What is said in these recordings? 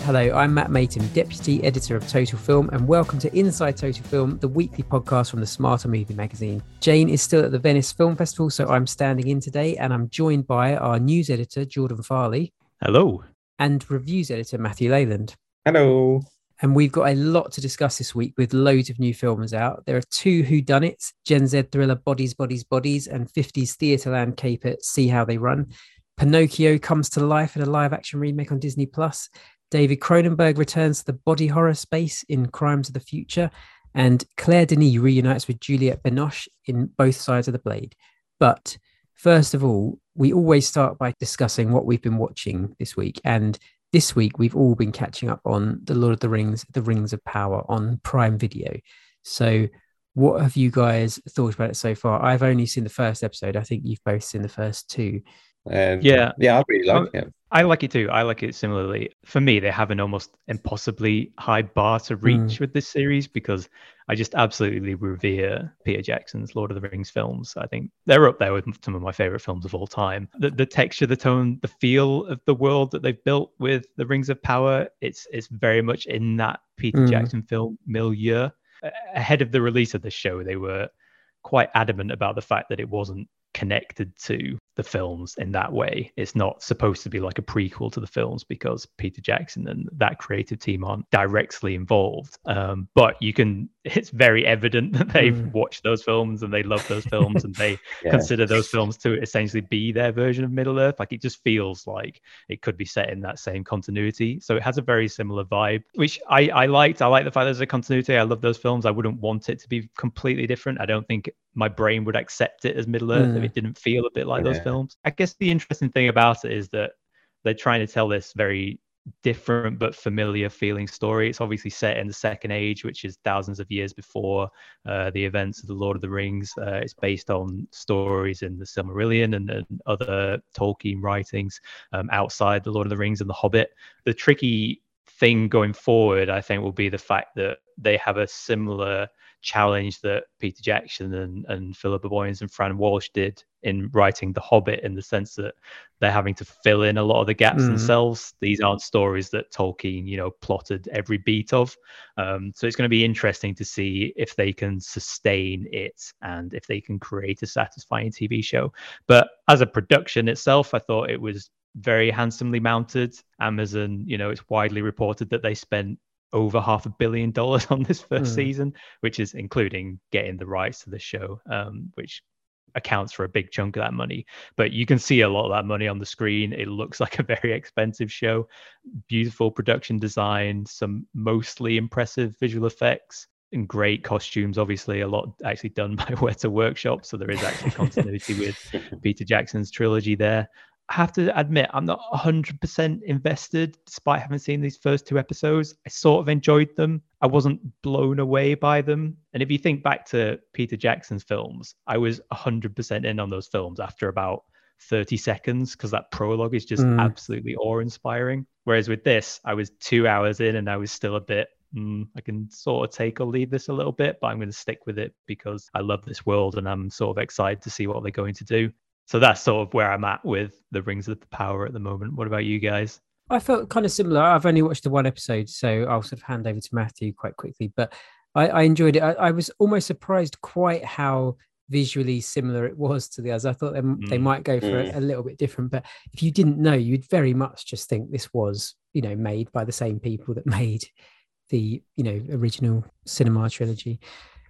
Hello, I'm Matt Mayton, Deputy Editor of Total Film, and welcome to Inside Total Film, the weekly podcast from the Smarter Movie magazine. Jane is still at the Venice Film Festival, so I'm standing in today, and I'm joined by our news editor, Jordan Farley. Hello. And reviews editor, Matthew Leyland. Hello. And we've got a lot to discuss this week with loads of new films out. There are two whodunits, Gen Z thriller Bodies, Bodies, Bodies, and 50s Theatreland caper See How They Run. Pinocchio comes to life in a live-action remake on Disney+. David Cronenberg returns to the body horror space in Crimes of the Future. And Claire Denis reunites with Juliette Binoche in Both Sides of the Blade. But first of all, we always start by discussing what we've been watching this week. And this week, we've all been catching up on The Lord of the Rings, The Rings of Power on Prime Video. So what have you guys thought about it so far? I've only seen the first episode. I think you've both seen the first two. Yeah, I really like it. I like it too. I like it similarly. For me, they have an almost impossibly high bar to reach with this series because I just absolutely revere Peter Jackson's Lord of the Rings films. I think they're up there with some of my favorite films of all time. The texture, the tone, the feel of the world that they've built with the Rings of Power, it's very much in that Peter Jackson film milieu. Ahead of the release of the show, they were quite adamant about the fact that it wasn't connected to the films in that way. It's not supposed to be like a prequel to the films because Peter Jackson and that creative team aren't directly involved. But it's very evident that they've watched those films and they love those films and they consider those films to essentially be their version of Middle Earth. Like it just feels like it could be set in that same continuity. So it has a very similar vibe, which I liked. I like the fact there's a continuity. I love those films. I wouldn't want it to be completely different. I don't think my brain would accept it as Middle Earth if it didn't feel a bit like those films. I guess the interesting thing about it is that they're trying to tell this very different but familiar feeling story. It's obviously set in the Second Age, which is thousands of years before the events of the Lord of the Rings. It's based on stories in the Silmarillion and other Tolkien writings outside the Lord of the Rings and the Hobbit. The tricky thing going forward, I think, will be the fact that they have a similar challenge that Peter Jackson and Philippa Boyens and Fran Walsh did in writing The Hobbit, in the sense that they're having to fill in a lot of the gaps themselves. These aren't stories that Tolkien, plotted every beat of. So it's going to be interesting to see if they can sustain it and if they can create a satisfying TV show. But as a production itself, I thought it was very handsomely mounted. Amazon, it's widely reported that they spent over $500 million on this first season, which is including getting the rights to the show, which accounts for a big chunk of that money. But you can see a lot of that money on the screen. It looks like a very expensive show. Beautiful production design, some mostly impressive visual effects, and great costumes. Obviously, a lot actually done by Weta Workshop, so there is actually continuity with Peter Jackson's trilogy there. I have to admit, I'm not 100% invested, despite having seen these first two episodes. I sort of enjoyed them. I wasn't blown away by them. And if you think back to Peter Jackson's films, I was 100% in on those films after about 30 seconds, because that prologue is just absolutely awe-inspiring. Whereas with this, I was 2 hours in and I was still a bit, I can sort of take or leave this a little bit, but I'm going to stick with it because I love this world and I'm sort of excited to see what they're going to do. So that's sort of where I'm at with the Rings of the Power at the moment. What about you guys? I felt kind of similar. I've only watched the one episode, so I'll sort of hand over to Matthew quite quickly. But I enjoyed it. I was almost surprised quite how visually similar it was to the others. I thought they might go for a little bit different. But if you didn't know, you'd very much just think this was, made by the same people that made the, original cinema trilogy.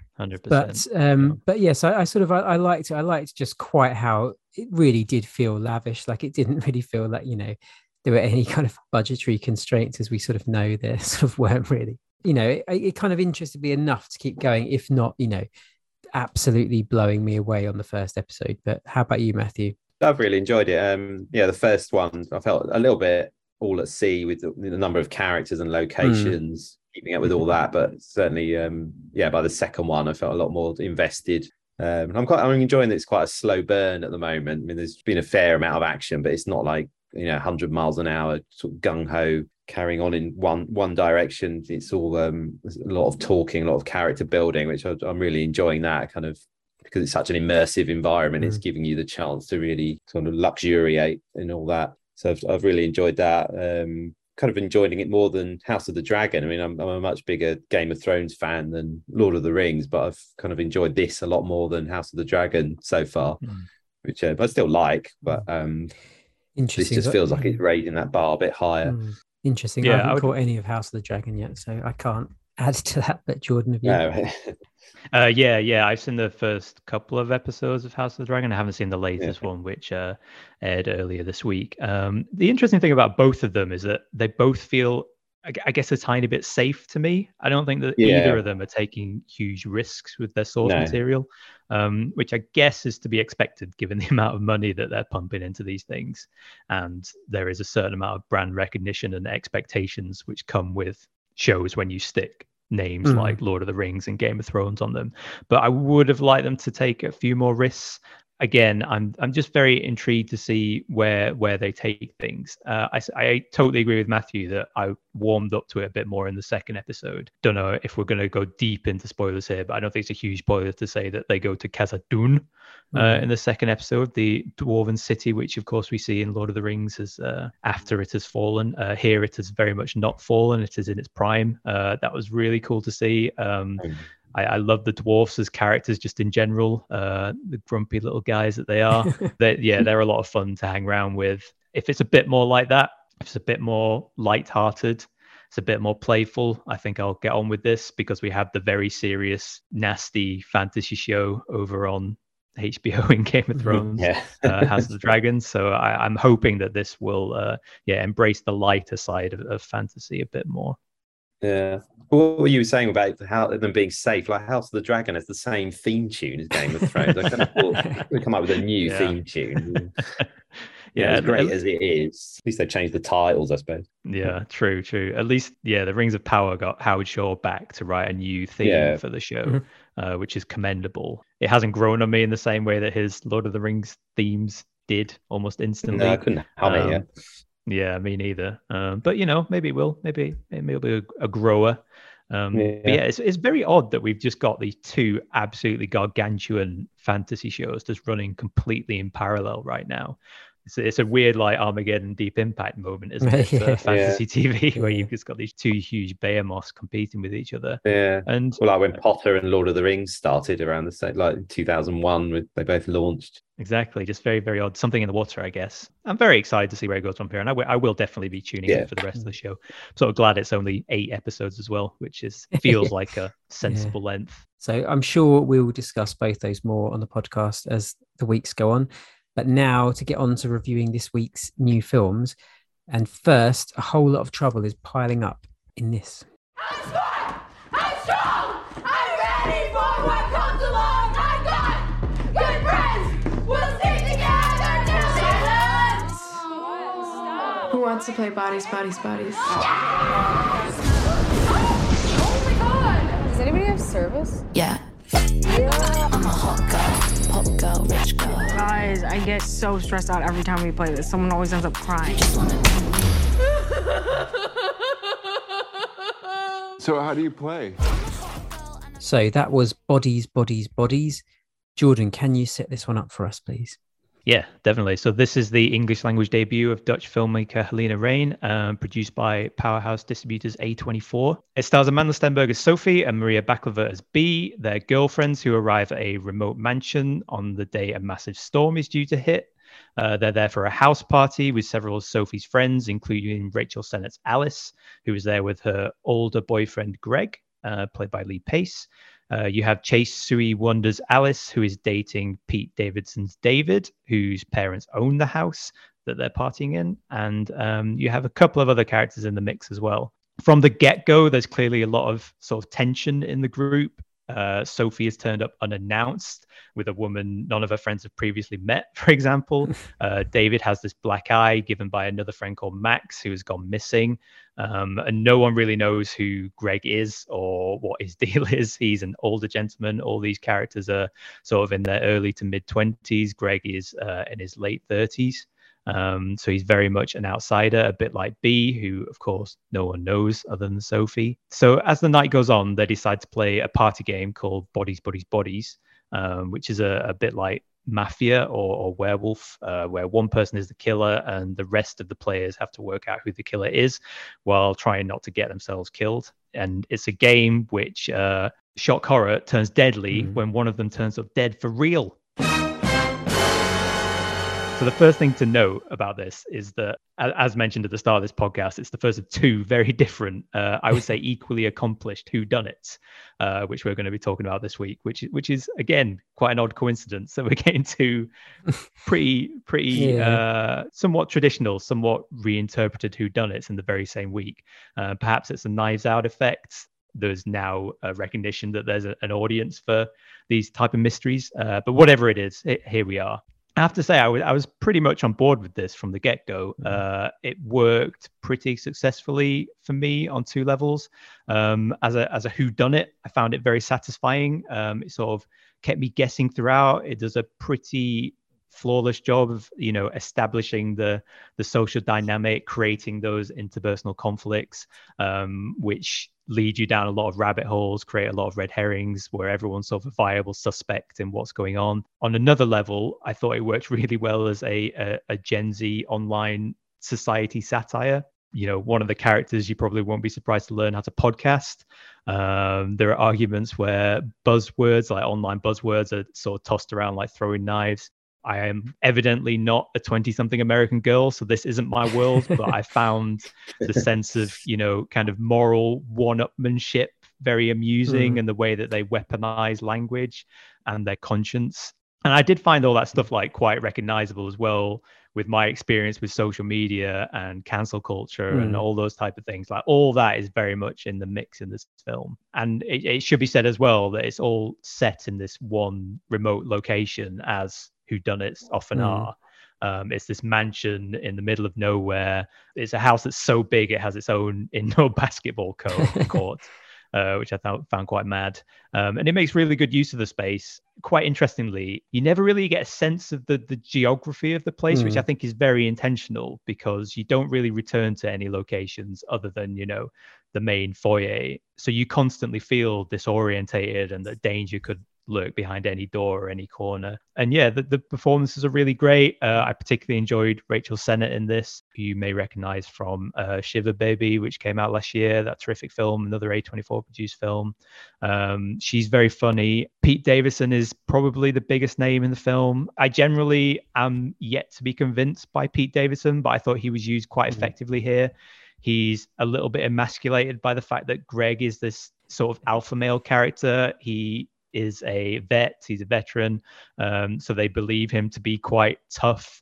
100%. But yes, I liked it. I liked just quite how it really did feel lavish. Like it didn't really feel like, there were any kind of budgetary constraints, as we sort of know there sort of weren't really. It kind of interested me enough to keep going, if not, absolutely blowing me away on the first episode. But how about you, Matthew? I've really enjoyed it. The first one, I felt a little bit all at sea with the number of characters and locations. Keeping up with all that, but certainly by the second one I felt a lot more invested. I'm enjoying that it's quite a slow burn at the moment. I mean, there's been a fair amount of action, but it's not like 100 miles an hour sort of gung-ho carrying on in one direction. It's all there's a lot of talking, a lot of character building, which I'm really enjoying that kind of, because it's such an immersive environment. It's giving you the chance to really sort of luxuriate in all that. So I've really enjoyed that. kind of enjoying it more than House of the Dragon. I mean, I'm a much bigger Game of Thrones fan than Lord of the Rings, but I've kind of enjoyed this a lot more than House of the Dragon so far, which I still like. But interesting. This just feels like it's raising that bar a bit higher. Interesting. I haven't caught any of House of the Dragon yet, so I can't add to that. But Jordan, have you? No. Yeah. I've seen the first couple of episodes of House of the Dragon. I haven't seen the latest one, which aired earlier this week. The interesting thing about both of them is that they both feel, I guess, a tiny bit safe to me. I don't think that either of them are taking huge risks with their source material, which I guess is to be expected given the amount of money that they're pumping into these things. And there is a certain amount of brand recognition and expectations which come with shows when you stick names like Lord of the Rings and Game of Thrones on them. But I would have liked them to take a few more risks. Again, I'm just very intrigued to see where they take things. I totally agree with Matthew that I warmed up to it a bit more in the second episode. Don't know if we're going to go deep into spoilers here, but I don't think it's a huge spoiler to say that they go to Khazad-dûm in the second episode, the dwarven city, which of course we see in Lord of the Rings as after it has fallen. Here it has very much not fallen; it is in its prime. That was really cool to see. I love the dwarfs as characters just in general, the grumpy little guys that they are. They're a lot of fun to hang around with. If it's a bit more like that, if it's a bit more lighthearted, it's a bit more playful, I think I'll get on with this, because we have the very serious, nasty fantasy show over on HBO in Game of Thrones, House of the Dragon. So I'm hoping that this will embrace the lighter side of fantasy a bit more. Yeah. What were you saying about them being safe? Like House of the Dragon has the same theme tune as Game of Thrones. I kind of thought we come up with a new theme tune. As great as it is, at least they changed the titles, I suppose. Yeah, true. At least, the Rings of Power got Howard Shore back to write a new theme for the show, which is commendable. It hasn't grown on me in the same way that his Lord of the Rings themes did almost instantly. No, I couldn't hum it yet. Yeah, me neither. But maybe it will. Maybe it'll be a grower. But it's very odd that we've just got these two absolutely gargantuan fantasy shows just running completely in parallel right now. It's a weird like Armageddon Deep Impact moment, isn't it? For fantasy TV, where you've just got these two huge behemoths competing with each other. Yeah, and like when Potter and Lord of the Rings started around the same, like 2001, they both launched. Exactly, just very, very odd. Something in the water, I guess. I'm very excited to see where it goes from here, and I will definitely be tuning in for the rest of the show. I'm sort of glad it's only 8 episodes as well, which feels like a sensible length. So I'm sure we will discuss both those more on the podcast as the weeks go on. But now to get on to reviewing this week's new films. And first, a whole lot of trouble is piling up in this. I'm smart! I'm strong! I'm ready for what comes along! I got good friends! We'll stick together till silence! Stop! Who wants to play bodies? Oh my god! Does anybody have service? Yeah. I'm a hot girl, pop girl, rich girl. Guys, I get so stressed out every time we play this. Someone always ends up crying. So how do you play? So that was Bodies, Bodies, Bodies. Jordan, can you set this one up for us, please? Yeah, definitely. So this is the English language debut of Dutch filmmaker Helena Rain, produced by Powerhouse Distributors A24. It stars Amanda Stenberg as Sophie and Maria Baklava as Bee. They're girlfriends who arrive at a remote mansion on the day a massive storm is due to hit. They're there for a house party with several of Sophie's friends, including Rachel Sennett's Alice, who is there with her older boyfriend Greg, played by Lee Pace. You have Chase Sui Wonder's Alice, who is dating Pete Davidson's David, whose parents own the house that they're partying in. And you have a couple of other characters in the mix as well. From the get-go, there's clearly a lot of sort of tension in the group. Sophie has turned up unannounced with a woman none of her friends have previously met, for example. David has this black eye given by another friend called Max, who has gone missing. And no one really knows who Greg is or what his deal is. He's an older gentleman. All these characters are sort of in their early to mid-20s. Greg is in his late 30s. So he's very much an outsider, a bit like Bee, who, of course, no one knows other than Sophie. So as the night goes on, they decide to play a party game called Bodies, Bodies, Bodies, which is a bit like mafia or werewolf, where one person is the killer and the rest of the players have to work out who the killer is while trying not to get themselves killed. And it's a game which shock horror turns deadly when one of them turns up dead for real. So the first thing to note about this is that, as mentioned at the start of this podcast, it's the first of two very different, I would say equally accomplished whodunits, which we're going to be talking about this week, which is, again, quite an odd coincidence that we're getting two pretty somewhat traditional, somewhat reinterpreted whodunits in the very same week. Perhaps it's a Knives Out effect. There's now a recognition that there's an audience for these type of mysteries. But whatever it is, here we are. I have to say, I was pretty much on board with this from the get-go. It worked pretty successfully for me on two levels. As a whodunit, I found it very satisfying. It sort of kept me guessing throughout. It does a pretty flawless job of, establishing the social dynamic, creating those interpersonal conflicts, which lead you down a lot of rabbit holes, create a lot of red herrings where everyone's sort of a viable suspect in what's going on. On another level, I thought it worked really well as a Gen Z online society satire. One of the characters, you probably won't be surprised to learn how to podcast. There are arguments where buzzwords, like online buzzwords, are sort of tossed around like throwing knives. I am evidently not a 20-something American girl, so this isn't my world, but I found the sense of, kind of moral one-upmanship very amusing, and the way that they weaponize language and their conscience. And I did find all that stuff like quite recognizable as well with my experience with social media and cancel culture and all those type of things. Like all that is very much in the mix in this film. And it should be said as well that it's all set in this one remote location, as whodunits often are. It's this mansion in the middle of nowhere. It's a house that's so big it has its own indoor basketball court, which I found quite mad. And it makes really good use of the space. Quite interestingly, you never really get a sense of the geography of the place, which I think is very intentional, because you don't really return to any locations other than, the main foyer. So you constantly feel disorientated and that danger could lurk behind any door or any corner. And yeah, the performances are really great. I particularly enjoyed Rachel Sennett in this, who you may recognize from Shiver Baby, which came out last year, that terrific film, another A24 produced film. She's very funny. Pete Davidson is probably the biggest name in the film. I generally am yet to be convinced by Pete Davidson, but I thought he was used quite effectively here. He's a little bit emasculated by the fact that Greg is this sort of alpha male character. He is a vet, he's a veteran, so they believe him to be quite tough,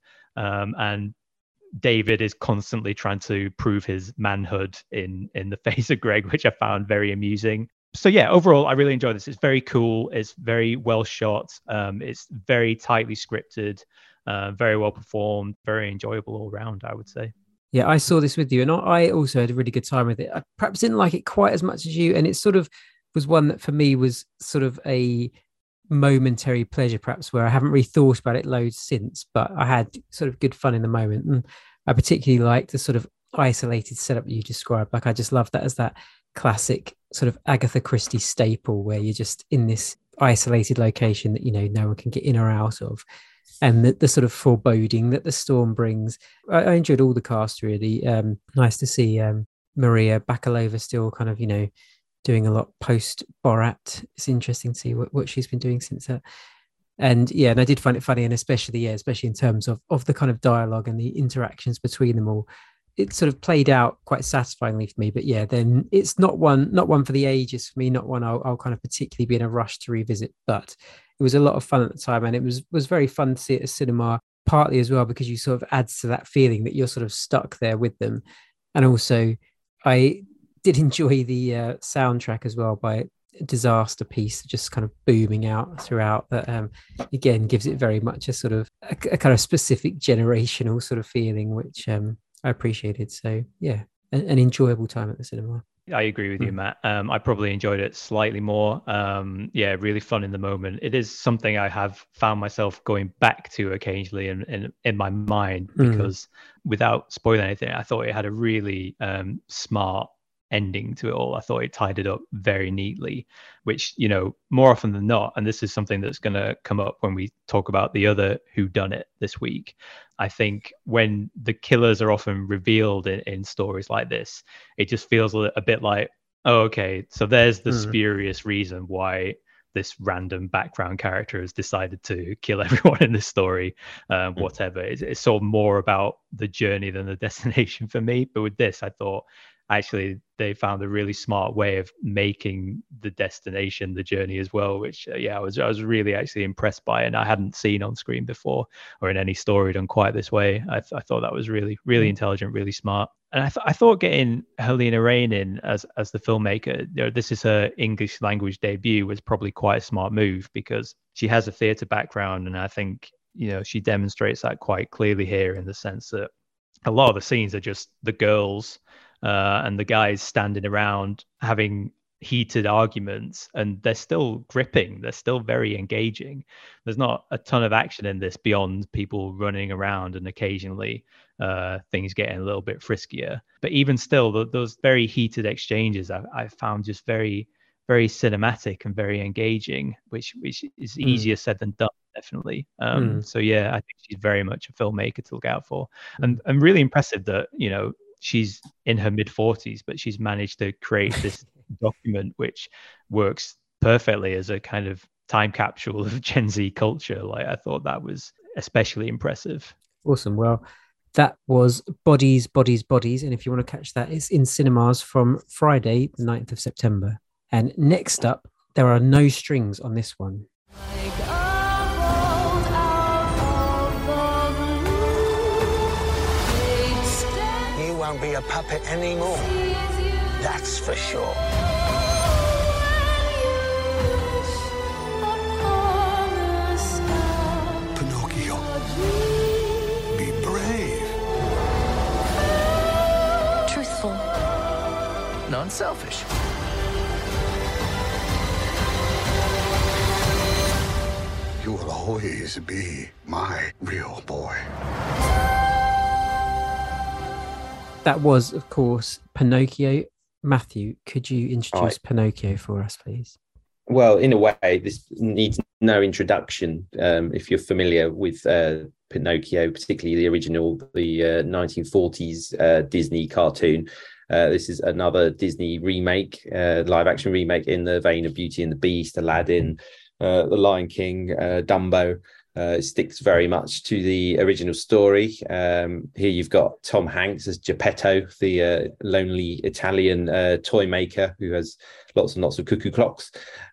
and David is constantly trying to prove his manhood in the face of Greg, which I found very amusing. So yeah, overall I really enjoyed this. It's very cool, it's very well shot, it's very tightly scripted, very well performed, very enjoyable all round, I would say. Yeah, I saw this with you, and I also had a really good time with it. I perhaps didn't like it quite as much as you, and it sort of was one that for me was sort of a momentary pleasure, perhaps, where I haven't really thought about it loads since, but I had sort of good fun in the moment. And I particularly liked the sort of isolated setup that you described. Like, I just love that as that classic sort of Agatha Christie staple, where you're just in this isolated location that, no one can get in or out of. And the sort of foreboding that the storm brings. I enjoyed all the cast, really. Nice to see Maria Bakalova still kind of, doing a lot post Borat. It's interesting to see what she's been doing since that. And yeah, and I did find it funny, and especially in terms of the kind of dialogue and the interactions between them all. It sort of played out quite satisfyingly for me. But yeah, then it's not one for the ages for me, not one I'll kind of particularly be in a rush to revisit. But it was a lot of fun at the time, and it was very fun to see it at cinema, partly as well because you sort of adds to that feeling that you're sort of stuck there with them. And also I did enjoy the soundtrack as well, by Disaster Piece, just kind of booming out throughout, that again gives it very much a sort of a kind of specific generational sort of feeling, which I appreciated. So yeah, an enjoyable time at the cinema. I agree with you, Matt. I probably enjoyed it slightly more. Yeah, really fun in the moment. It is something I have found myself going back to occasionally in my mind, because without spoiling anything, I thought it had a really smart ending to it all. I thought it tied it up very neatly, which, you know, more often than not, and this is something that's going to come up when we talk about the other whodunit this week, I think when the killers are often revealed in stories like this, it just feels a bit like, oh, okay, so there's the spurious reason why this random background character has decided to kill everyone in this story, whatever. It's sort of more about the journey than the destination for me. But with this, I thought actually they found a really smart way of making the destination the journey as well, which I was really actually impressed by, and I hadn't seen on screen before or in any story done quite this way. I thought that was really intelligent, really smart. And I thought getting Helena Rain in as the filmmaker, you know, this is her English language debut, was probably quite a smart move, because she has a theatre background, and I think, you know, she demonstrates that quite clearly here, in the sense that a lot of the scenes are just the girls and the guys standing around having heated arguments, and they're still gripping, they're still very engaging. There's not a ton of action in this beyond people running around and occasionally things getting a little bit friskier, but even still, those very heated exchanges I found just very, very cinematic and very engaging, which is easier said than done, definitely. So yeah, I think she's very much a filmmaker to look out for, and really impressive that, you know, she's in her mid-40s, but she's managed to create this document which works perfectly as a kind of time capsule of Gen Z culture. Like, I thought that was especially impressive. Awesome. Well, that was Bodies, Bodies, Bodies. And if you want to catch that, it's in cinemas from Friday, the 9th of September. And next up, there are no strings on this one. You won't be a puppet anymore. That's for sure. Pinocchio, be brave. Truthful. Non-selfish. You will always be my real boy. That was, of course, Pinocchio. Matthew, could you introduce Pinocchio for us, please? Well, in a way, this needs no introduction. If you're familiar with Pinocchio, particularly the original, the 1940s Disney cartoon, this is another Disney remake, live-action remake in the vein of Beauty and the Beast, Aladdin, The Lion King, Dumbo. It sticks very much to the original story. Here you've got Tom Hanks as Geppetto, the lonely Italian toy maker who has lots and lots of cuckoo clocks.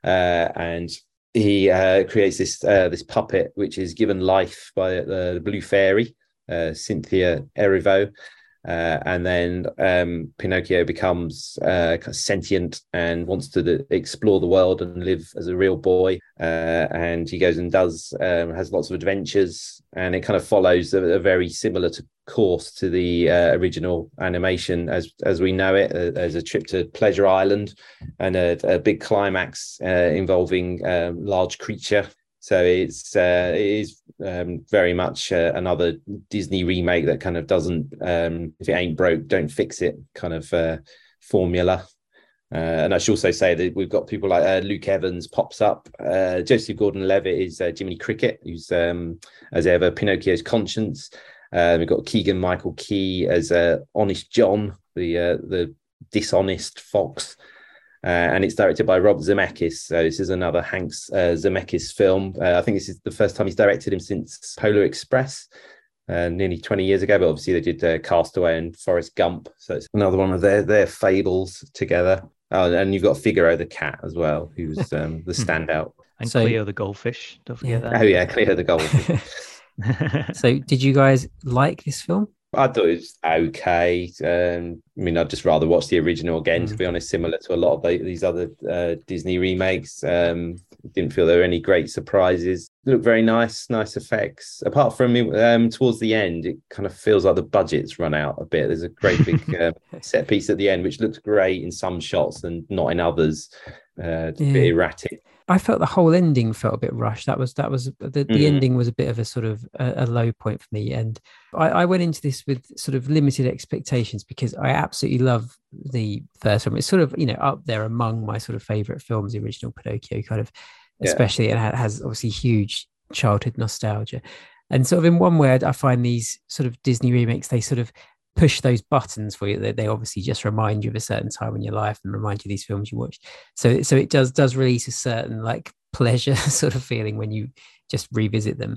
And he creates this puppet, which is given life by the Blue Fairy, Cynthia Erivo. And then Pinocchio becomes kind of sentient and wants to explore the world and live as a real boy. And he goes and has lots of adventures, and it kind of follows a very similar course to the original animation as we know it. There's a trip to Pleasure Island and a big climax involving large creature. So it is very much another Disney remake that kind of doesn't, if it ain't broke, don't fix it kind of formula. And I should also say that we've got people like Luke Evans pops up. Joseph Gordon-Levitt is Jiminy Cricket, who's, as ever, Pinocchio's conscience. We've got Keegan-Michael Key as Honest John, the dishonest fox. And it's directed by Rob Zemeckis. So this is another Hanks Zemeckis film. I think this is the first time he's directed him since Polar Express, nearly 20 years ago. But obviously they did Castaway and Forrest Gump. So it's another one of their fables together. Oh, and you've got Figaro the cat as well, who's the standout. And Cleo the goldfish. Don't forget that. Oh yeah, Cleo the goldfish. So did you guys like this film? I thought it was okay. I mean, I'd just rather watch the original again, to be honest, similar to a lot of these other Disney remakes. Didn't feel there were any great surprises. Looked very nice effects. Apart from towards the end, it kind of feels like the budget's run out a bit. There's a great big set piece at the end, which looks great in some shots and not in others. It's a bit erratic. I felt the whole ending felt a bit rushed. The ending was a bit of a sort of a low point for me. And I went into this with sort of limited expectations because I absolutely love the first one. It's sort of, up there among my sort of favorite films, the original Pinocchio, kind of, especially, and it has obviously huge childhood nostalgia. And sort of in one word, I find these sort of Disney remakes, they sort of push those buttons for you. They obviously just remind you of a certain time in your life and remind you of these films you watched. So it does release a certain like pleasure sort of feeling when you just revisit them.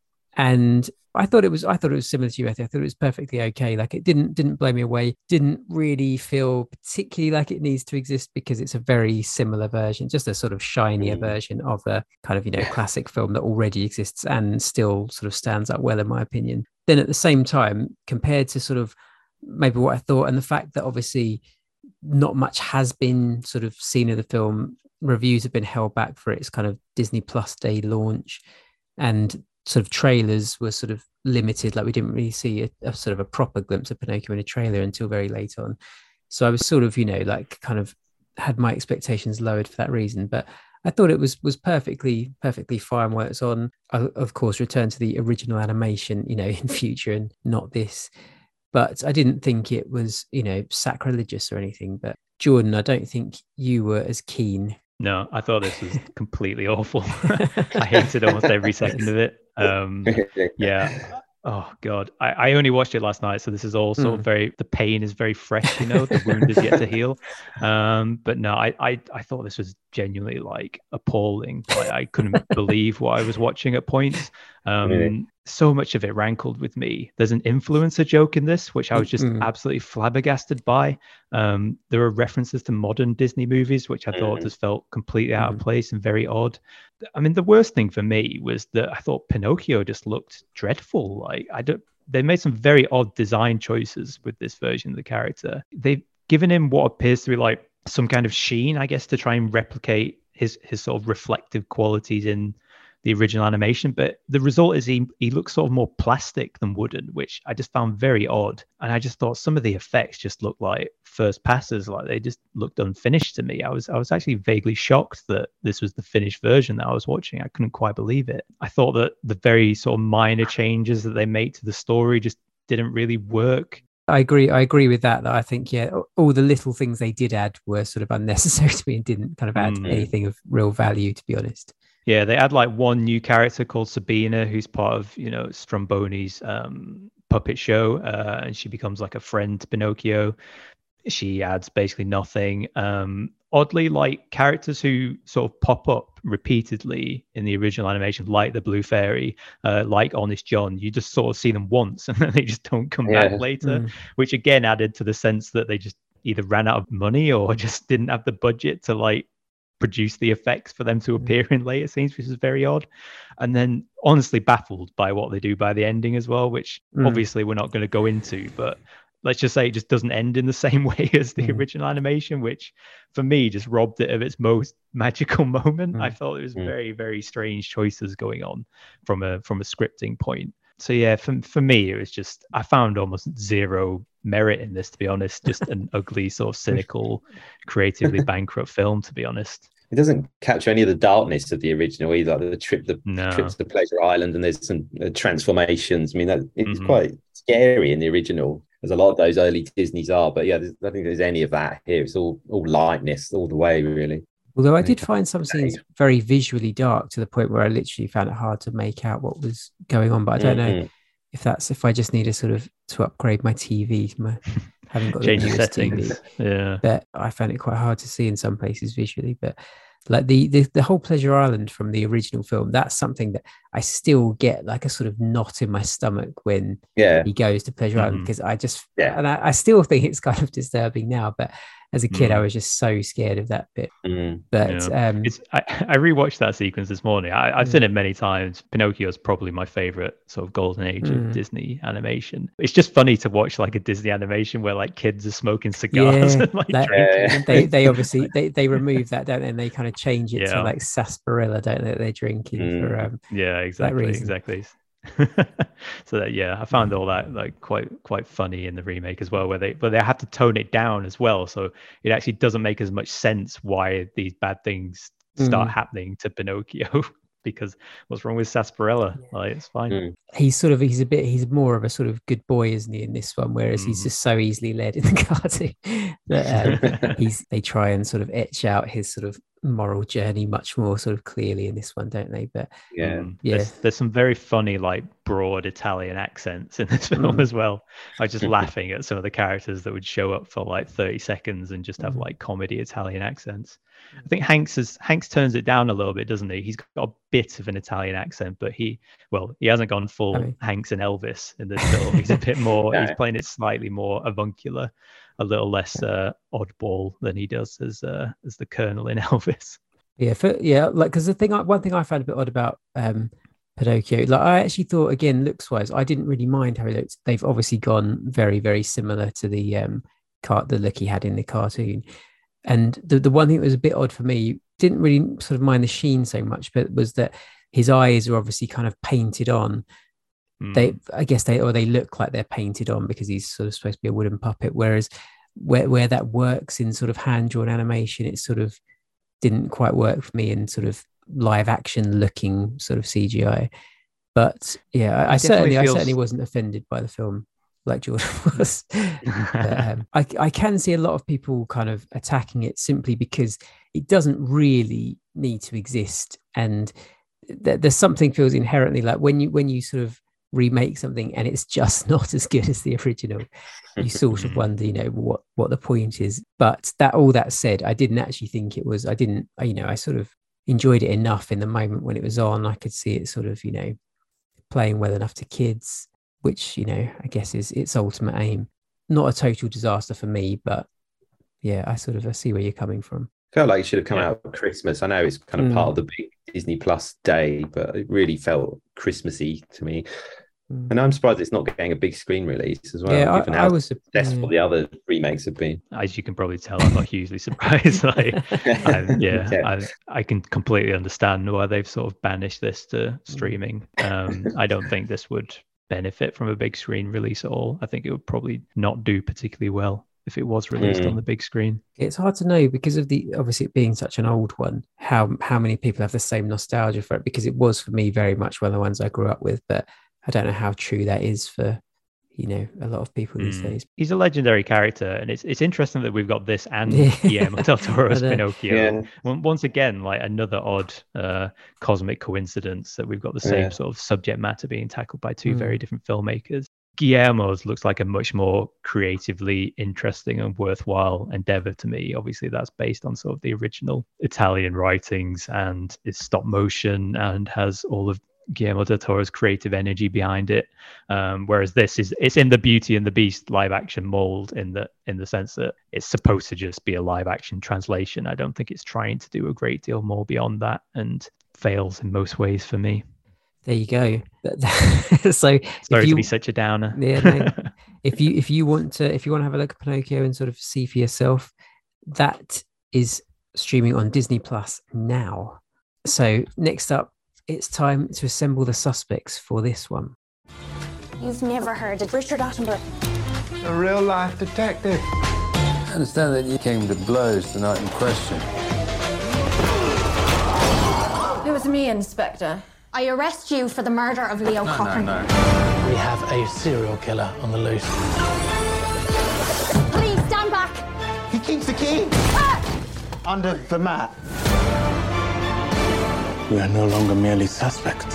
And I thought it was similar to you. I thought it was perfectly okay. Like it didn't blow me away. Didn't really feel particularly like it needs to exist because it's a very similar version, just a sort of shinier version of a kind of classic film that already exists and still sort of stands up well in my opinion. Then at the same time, compared to sort of maybe what I thought, and the fact that obviously not much has been sort of seen of the film, reviews have been held back for its kind of Disney Plus Day launch, and sort of trailers were sort of limited. Like we didn't really see a sort of a proper glimpse of Pinocchio in a trailer until very late on. So I was sort of, like kind of had my expectations lowered for that reason. But I thought it was perfectly fine while it's on. I, of course, return to the original animation, in future and not this. But I didn't think it was, sacrilegious or anything. But Jordan, I don't think you were as keen. No, I thought this was completely awful. I hated almost every second of it. Yeah. Oh God, I only watched it last night, so this is all sort of the pain is very fresh, the wound is yet to heal. But no, I thought this was genuinely like appalling. Like, I couldn't believe what I was watching at points. Really? So much of it rankled with me. There's an influencer joke in this, which I was just absolutely flabbergasted by. There are references to modern Disney movies, which I thought just felt completely out of place and very odd. I mean, the worst thing for me was that I thought Pinocchio just looked dreadful. Like they made some very odd design choices with this version of the character. They've given him what appears to be like some kind of sheen, I guess, to try and replicate his sort of reflective qualities in the original animation, but the result is he looks sort of more plastic than wooden, which I just found very odd. And I just thought some of the effects just looked like first passes, like they just looked unfinished to me. I was actually vaguely shocked that this was the finished version that I was watching. I couldn't quite believe it. I thought that the very sort of minor changes that they made to the story just didn't really work. I agree with that I think, all the little things they did add were sort of unnecessary to me and didn't kind of add anything of real value, to be honest. Yeah, they add like one new character called Sabina, who's part of, Stromboni's puppet show, and she becomes like a friend to Pinocchio. She adds basically nothing. Oddly, like characters who sort of pop up repeatedly in the original animation, like the Blue Fairy, like Honest John, you just sort of see them once and then they just don't come back later, which again added to the sense that they just either ran out of money or just didn't have the budget to like produce the effects for them to appear in later scenes, which is very odd. And then honestly baffled by what they do by the ending as well, which obviously we're not going to go into, but let's just say it just doesn't end in the same way as the original animation, which for me just robbed it of its most magical moment. I thought it was very, very strange choices going on from a scripting point. So yeah, for me, it was just, I found almost zero merit in this, to be honest. Just an ugly, sort of cynical, creatively bankrupt film, to be honest. It doesn't capture any of the darkness of the original either, like the trips to Pleasure Island, and there's some transformations. I mean, it's quite scary in the original, as a lot of those early Disneys are. But yeah, I don't think there's any of that here. It's all lightness all the way, really. Although I did find some scenes very visually dark to the point where I literally found it hard to make out what was going on. But I don't know if I just need to upgrade my TV. I haven't got the newest TV. Yeah. But I found it quite hard to see in some places visually. But like the whole Pleasure Island from the original film, that's something that I still get like a sort of knot in my stomach when he goes to Pleasure Island, because I just and I still think it's kind of disturbing now, but as a kid I was just so scared of that bit. But I rewatched that sequence this morning. I've seen it many times. Pinocchio is probably my favorite sort of golden age of Disney animation. It's just funny to watch like a Disney animation where like kids are smoking cigars and like drinking. They obviously they remove that, don't they, and they kind of change it to like sarsaparilla, don't they, that they're drinking for exactly. So that I found all that like quite funny in the remake as well, where they have to tone it down as well, so it actually doesn't make as much sense why these bad things start happening to Pinocchio. Because what's wrong with Sarsaparilla? Like, it's fine. He's more of a sort of good boy, isn't he, in this one? Whereas he's just so easily led in the cartoon that they try and sort of etch out his sort of moral journey much more sort of clearly in this one, don't they? But there's some very funny, like, broad Italian accents in this film as well. I was just laughing at some of the characters that would show up for like 30 seconds and just have like comedy Italian accents. I think Hanks turns it down a little bit, doesn't he? He's got a bit of an Italian accent, but he hasn't gone full Hanks and Elvis in this film. He's a bit more, he's playing it slightly more avuncular, a little less oddball than he does as the Colonel in Elvis. Because one thing I found a bit odd about Pinocchio, like, I actually thought, again, looks wise, I didn't really mind how he looked. They've obviously gone very, very similar to the look he had in the cartoon. And the one thing that was a bit odd for me, didn't really sort of mind the sheen so much, but was that his eyes are obviously kind of painted on. They look like they're painted on because he's sort of supposed to be a wooden puppet. Whereas where that works in sort of hand-drawn animation, it sort of didn't quite work for me in sort of live action looking sort of CGI. But yeah, I certainly wasn't offended by the film like Jordan was. But, I can see a lot of people kind of attacking it simply because it doesn't really need to exist, and there's something feels inherently like when you sort of remake something and it's just not as good as the original, you sort of wonder, what the point is. But that said, I didn't actually think it was. I sort of enjoyed it enough in the moment when it was on. I could see it sort of playing well enough to kids, which I guess is its ultimate aim. Not a total disaster for me, but yeah, I see where you're coming from. Felt like it should have come out at Christmas. I know it's kind of part of the big Disney Plus day, but it really felt Christmassy to me. And I'm surprised it's not getting a big screen release as well, given how successful the other remakes have been. As you can probably tell, I'm not hugely surprised. I can completely understand why they've sort of banished this to streaming. I don't think this would benefit from a big screen release at all. I think it would probably not do particularly well if it was released on the big screen. It's hard to know because of obviously it being such an old one, how many people have the same nostalgia for it, because it was for me very much one of the ones I grew up with, but I don't know how true that is for a lot of people these days. He's a legendary character, and it's interesting that we've got this and Guillermo del Toro's Pinocchio. Yeah. Once again, like another odd cosmic coincidence that we've got the same sort of subject matter being tackled by two very different filmmakers. Guillermo's looks like a much more creatively interesting and worthwhile endeavor to me. Obviously, that's based on sort of the original Italian writings and is stop motion and has all of Guillermo del Toro's creative energy behind it, whereas it's in the Beauty and the Beast live action mold in the sense that it's supposed to just be a live action translation. I don't think it's trying to do a great deal more beyond that, and fails in most ways for me. There you go. Sorry to be such a downer. Yeah, no, if you want to have a look at Pinocchio and sort of see for yourself, that is streaming on Disney Plus now. So next up, it's time to assemble the suspects for this one. You've never heard of Richard Attenborough? A real-life detective. I understand that you came to blows the night in question. It was me, Inspector. I arrest you for the murder of Leo Cochrane. No. We have a serial killer on the loose. Please, stand back. He keeps the key. Under the mat. We are no longer merely suspects.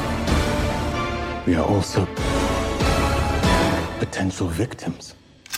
We are also potential victims.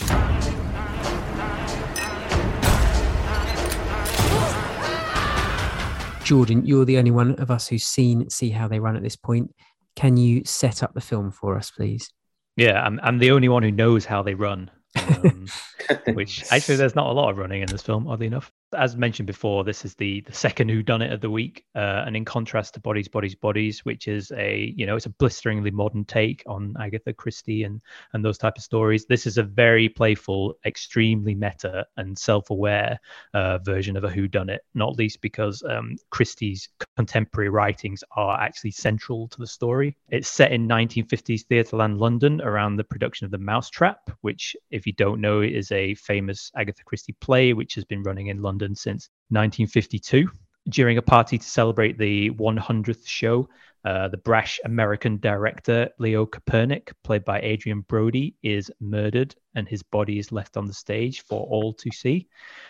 Jordan, you're the only one of us who's seen See How They Run at this point. Can you set up the film for us, please? Yeah, I'm the only one who knows how they run. Which actually there's not a lot of running in this film, oddly enough. As mentioned before, this is the second whodunit of the week, and in contrast to Bodies, Bodies, Bodies, which is it's a blisteringly modern take on Agatha Christie and those type of stories. This is a very playful, extremely meta and self-aware version of a whodunit, not least because Christie's contemporary writings are actually central to the story. It's set in 1950s Theatreland London around the production of The Mousetrap, which, if you don't know, is a famous Agatha Christie play which has been running in London since 1952. During a party to celebrate the 100th show, the brash American director Leo Kopernik, played by Adrian Brody, is murdered and his body is left on the stage for all to see.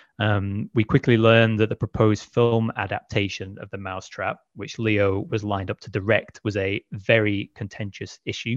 We quickly learn that the proposed film adaptation of The Mousetrap, which Leo was lined up to direct, was a very contentious issue.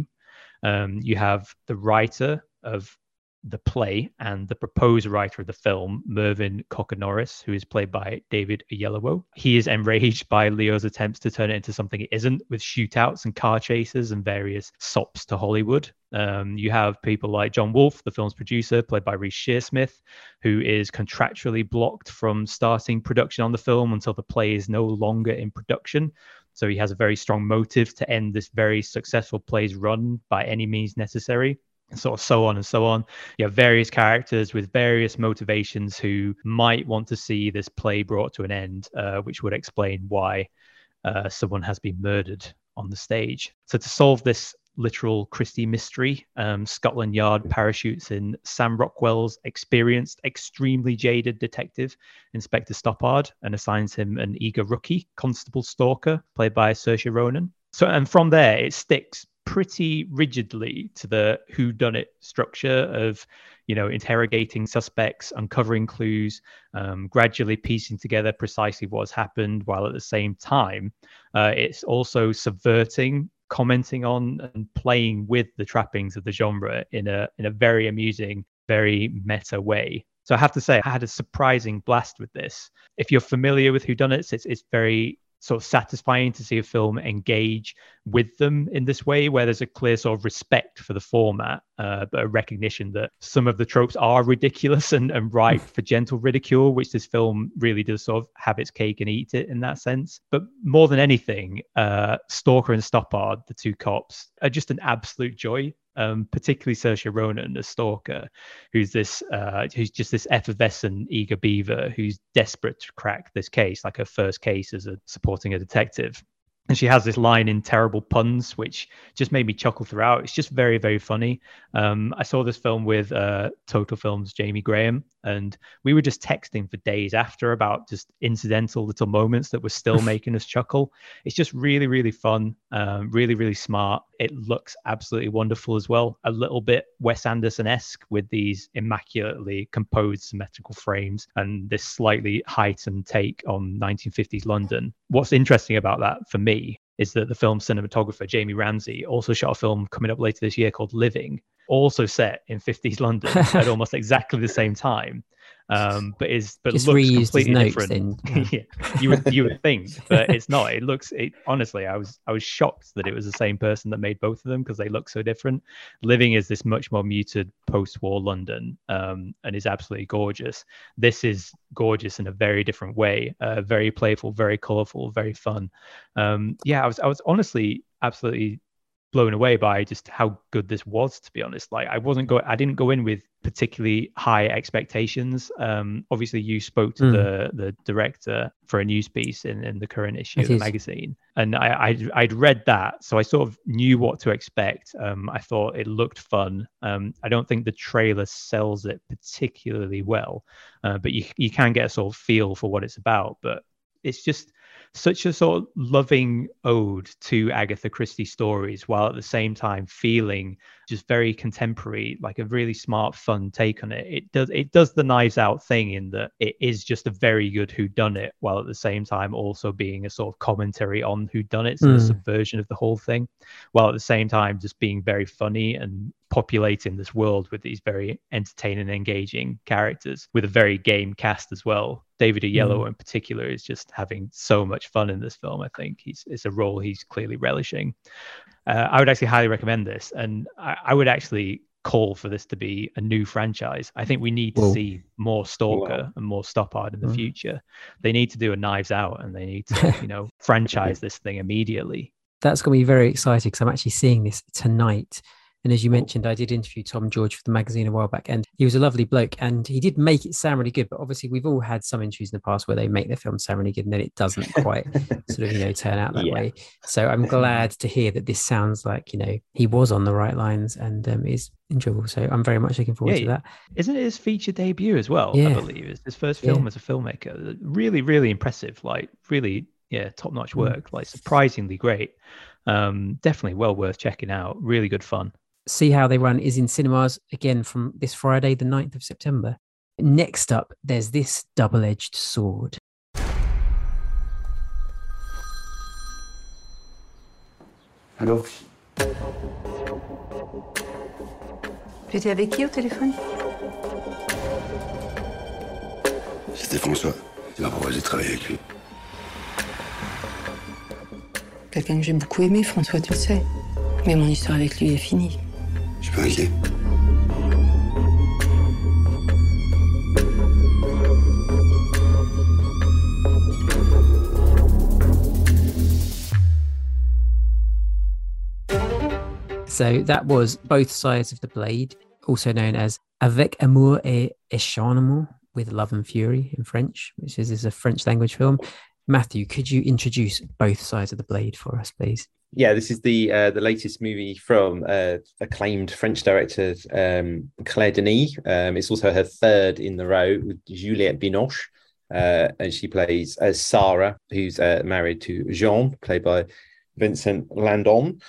You have the writer of the play and the proposed writer of the film, Mervyn Cocker-Norris, who is played by David Oyelowo. He is enraged by Leo's attempts to turn it into something it isn't, with shootouts and car chases and various sops to Hollywood. You have people like John Wolfe, the film's producer, played by Reece Shearsmith, who is contractually blocked from starting production on the film until the play is no longer in production. So he has a very strong motive to end this very successful play's run by any means necessary. Sort of so on and so on. You have various characters with various motivations who might want to see this play brought to an end, which would explain why someone has been murdered on the stage. So to solve this literal Christie mystery, Scotland Yard parachutes in Sam Rockwell's experienced, extremely jaded detective, Inspector Stoppard, and assigns him an eager rookie, Constable Stalker, played by Saoirse Ronan. And from there, it sticks pretty rigidly to the whodunit structure of, interrogating suspects, uncovering clues, gradually piecing together precisely what's happened, while at the same time, it's also subverting, commenting on, and playing with the trappings of the genre in a very amusing, very meta way. So I have to say, I had a surprising blast with this. If you're familiar with whodunits, it's very sort of satisfying to see a film engage with them in this way, where there's a clear sort of respect for the format, but a recognition that some of the tropes are ridiculous and ripe for gentle ridicule, which this film really does sort of have its cake and eat it in that sense. But more than anything, Stalker and Stoppard, the two cops, are just an absolute joy. Particularly Saoirse Ronan as Stalker, who's just this effervescent, eager beaver who's desperate to crack this case, like her first case as supporting a detective. And she has this line in Terrible Puns, which just made me chuckle throughout. It's just very, very funny. I saw this film with Total Films' Jamie Graham, and we were just texting for days after about just incidental little moments that were still making us chuckle. It's just really, really fun, really, really smart. It looks absolutely wonderful as well. A little bit Wes Anderson-esque with these immaculately composed symmetrical frames and this slightly heightened take on 1950s London. What's interesting about that for me is that the film cinematographer Jamie Ramsey also shot a film coming up later this year called Living, also set in 50s London at almost exactly the same time. But just looks completely different. Yeah, you would think, but it's not. Honestly, I was shocked that it was the same person that made both of them, because they look so different. Living is this much more muted post-war London, and is absolutely gorgeous. This is gorgeous in a very different way, very playful, very colorful, very fun. I was honestly absolutely blown away by just how good this was, to be honest. Like I didn't go in with particularly high expectations. Obviously you spoke to the director for a news piece in the current issue of the magazine, and I'd read that, so I sort of knew what to expect. I thought it looked fun. I don't think the trailer sells it particularly well, but you can get a sort of feel for what it's about. But it's just such a sort of loving ode to Agatha Christie stories, while at the same time feeling just very contemporary, like a really smart, fun take on it. It does the Knives Out thing in that it is just a very good whodunit, while at the same time also being a sort of commentary on whodunits and a subversion of the whole thing, while at the same time just being very funny and populating this world with these very entertaining and engaging characters with a very game cast as well. David Oyelowo in particular is just having so much fun in this film. I think it's a role he's clearly relishing. I would actually highly recommend this, and I would actually call for this to be a new franchise. I think we need to see more Stalker and more Stoppard in the future. They need to do a Knives Out, and they need to franchise this thing immediately. That's going to be very exciting, because I'm actually seeing this tonight. And as you mentioned, I did interview Tom George for the magazine a while back, and he was a lovely bloke, and he did make it sound really good. But obviously, we've all had some interviews in the past where they make their film sound really good, and then it doesn't quite sort of, turn out that way. So I'm glad to hear that this sounds like, he was on the right lines and is enjoyable. So I'm very much looking forward to that. Isn't it his feature debut as well? I believe it's his first film as a filmmaker. Really, really impressive. Like really, top-notch work. Like surprisingly great. Definitely well worth checking out. Really good fun. See How They Run is in cinemas again from this Friday, the 9th of September. Next up, there's This Double-Edged Sword. Allô? Tu étais avec qui au téléphone? C'était François. Il m'a proposé de travailler avec lui. Quelqu'un que j'ai beaucoup aimé, François, tu le sais. Mais mon histoire avec lui est finie. Je suis pas inquiet. So that was Both Sides of the Blade, also known as Avec Amour et Acharnement, with Love and Fury in French, which is a French language film. Matthew, could you introduce Both Sides of the Blade for us, please? Yeah, this is the latest movie from acclaimed French director Claire Denis. It's also her third in the row with Juliette Binoche, and she plays as Sarah, who's married to Jean, played by Vincent Landon.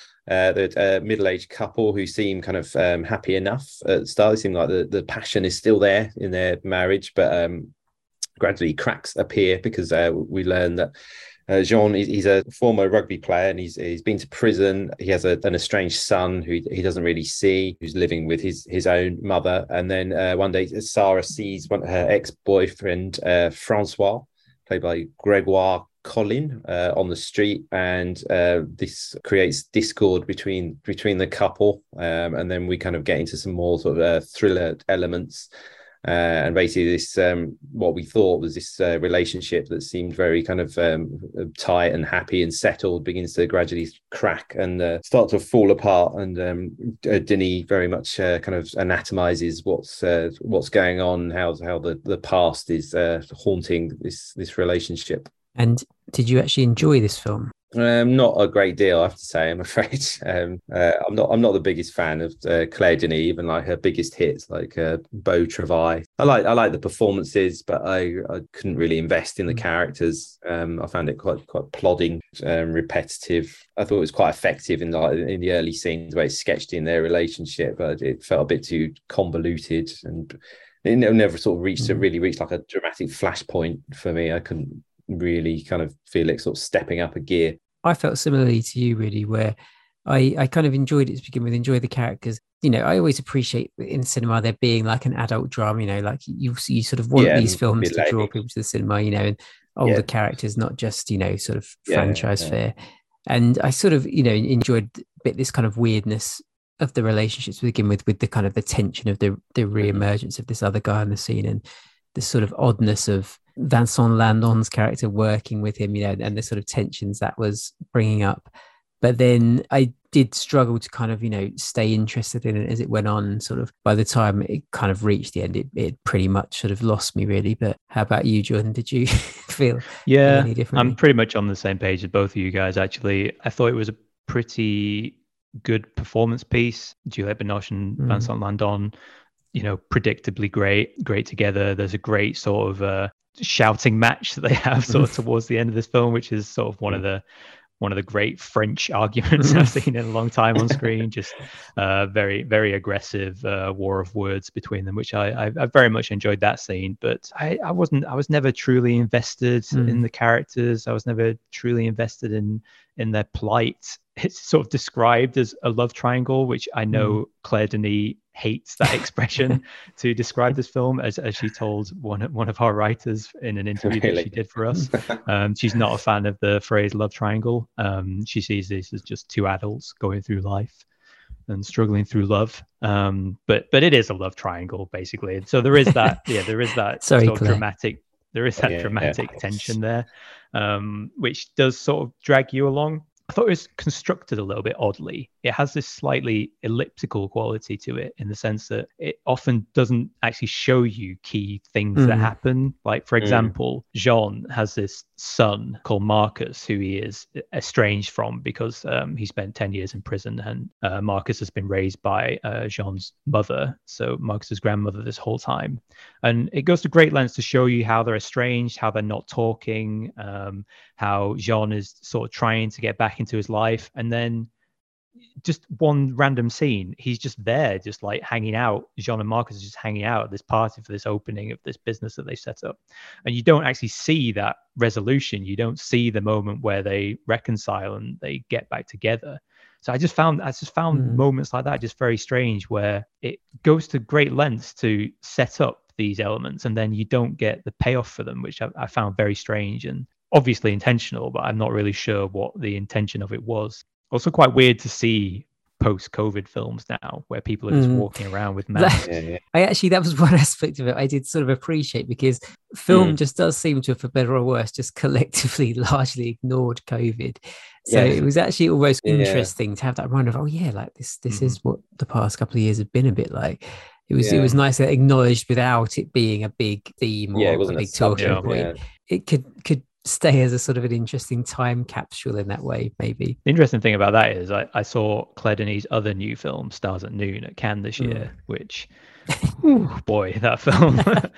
The middle-aged couple who seem kind of happy enough at the start. They seem like the passion is still there in their marriage, but gradually cracks appear because we learn that Jean, he's a former rugby player and he's been to prison. He has an estranged son who he doesn't really see, who's living with his own mother. And then one day Sarah sees her ex-boyfriend, Francois, played by Gregoire Colin, on the street, and this creates discord between the couple, and then we kind of get into some more sort of thriller elements, and basically this what we thought was this relationship that seemed very kind of tight and happy and settled begins to gradually crack and start to fall apart, and Denis very much kind of anatomizes what's going on, how the past is haunting this relationship. And did you actually enjoy this film? Not a great deal, I have to say, I'm afraid. I'm not the biggest fan of Claire Denis, even like her biggest hits like Beau Travail. I like the performances, but I couldn't really invest in the characters. I found it quite plodding, repetitive. I thought it was quite effective in the early scenes where it's sketched in their relationship, but it felt a bit too convoluted, and it never sort of really reached like a dramatic flashpoint for me. I couldn't really kind of feel it sort of stepping up a gear. I felt similarly to you, really, where I kind of enjoyed it to begin with, enjoy the characters. I always appreciate in cinema there being like an adult drama, like you sort of want these films to draw people to the cinema, and older characters, not just, sort of franchise fare. And I sort of, enjoyed a bit this kind of weirdness of the relationships to begin with the kind of the tension of the re-emergence of this other guy on the scene, and the sort of oddness of Vincent Landon's character working with him, and the sort of tensions that was bringing up. But then I did struggle to kind of, stay interested in it as it went on. Sort of by the time it kind of reached the end, it pretty much sort of lost me, really. But how about you, Jordan? Did you feel any differently? I'm pretty much on the same page as both of you guys, actually. I thought it was a pretty good performance piece. Juliette Binoche and Vincent Landon, predictably great together. There's a great sort of shouting match that they have sort of towards the end of this film, which is sort of one of the great French arguments I've seen in a long time on screen. Just very, very aggressive war of words between them, which I very much enjoyed that scene. But I was never truly invested in the characters. I was never truly invested in their plight. It's sort of described as a love triangle, which I know Claire Denis hates that expression to describe this film, as she told one of our writers in an interview that she did for us. She's not a fan of the phrase love triangle. She sees this as just two adults going through life and struggling through love. But it is a love triangle, basically. And so there is that, there is that sort of dramatic, dramatic tension there, which does sort of drag you along I thought it was constructed a little bit oddly. It has this slightly elliptical quality to it in the sense that it often doesn't actually show you key things that happen. Like, for example, Jean has this son called Marcus, who he is estranged from because he spent 10 years in prison, and Marcus has been raised by Jean's mother, so Marcus's grandmother, this whole time. And it goes to great lengths to show you how they're estranged, how they're not talking, how Jean is sort of trying to get back into his life, and then just one random scene, he's just there, just like hanging out. Jean and Marcus are just hanging out at this party for this opening of this business that they set up, and you don't actually see that resolution. You don't see the moment where they reconcile and they get back together. So I just found moments like that just very strange, where it goes to great lengths to set up these elements, and then you don't get the payoff for them, which I found very strange and obviously intentional, but I'm not really sure what the intention of it was. Also quite weird to see post-COVID films now where people are just walking around with masks. That was one aspect of it I did sort of appreciate, because film just does seem to have, for better or worse, just collectively largely ignored COVID. So it was actually almost interesting to have that reminder of, like this is what the past couple of years have been a bit like. It was nice that acknowledged without it being a big theme or it wasn't a big talking point. It could stay as a sort of an interesting time capsule in that way, maybe. The interesting thing about that is I saw Claire Denis' other new film, Stars at Noon, at Cannes this year, which, boy, that film.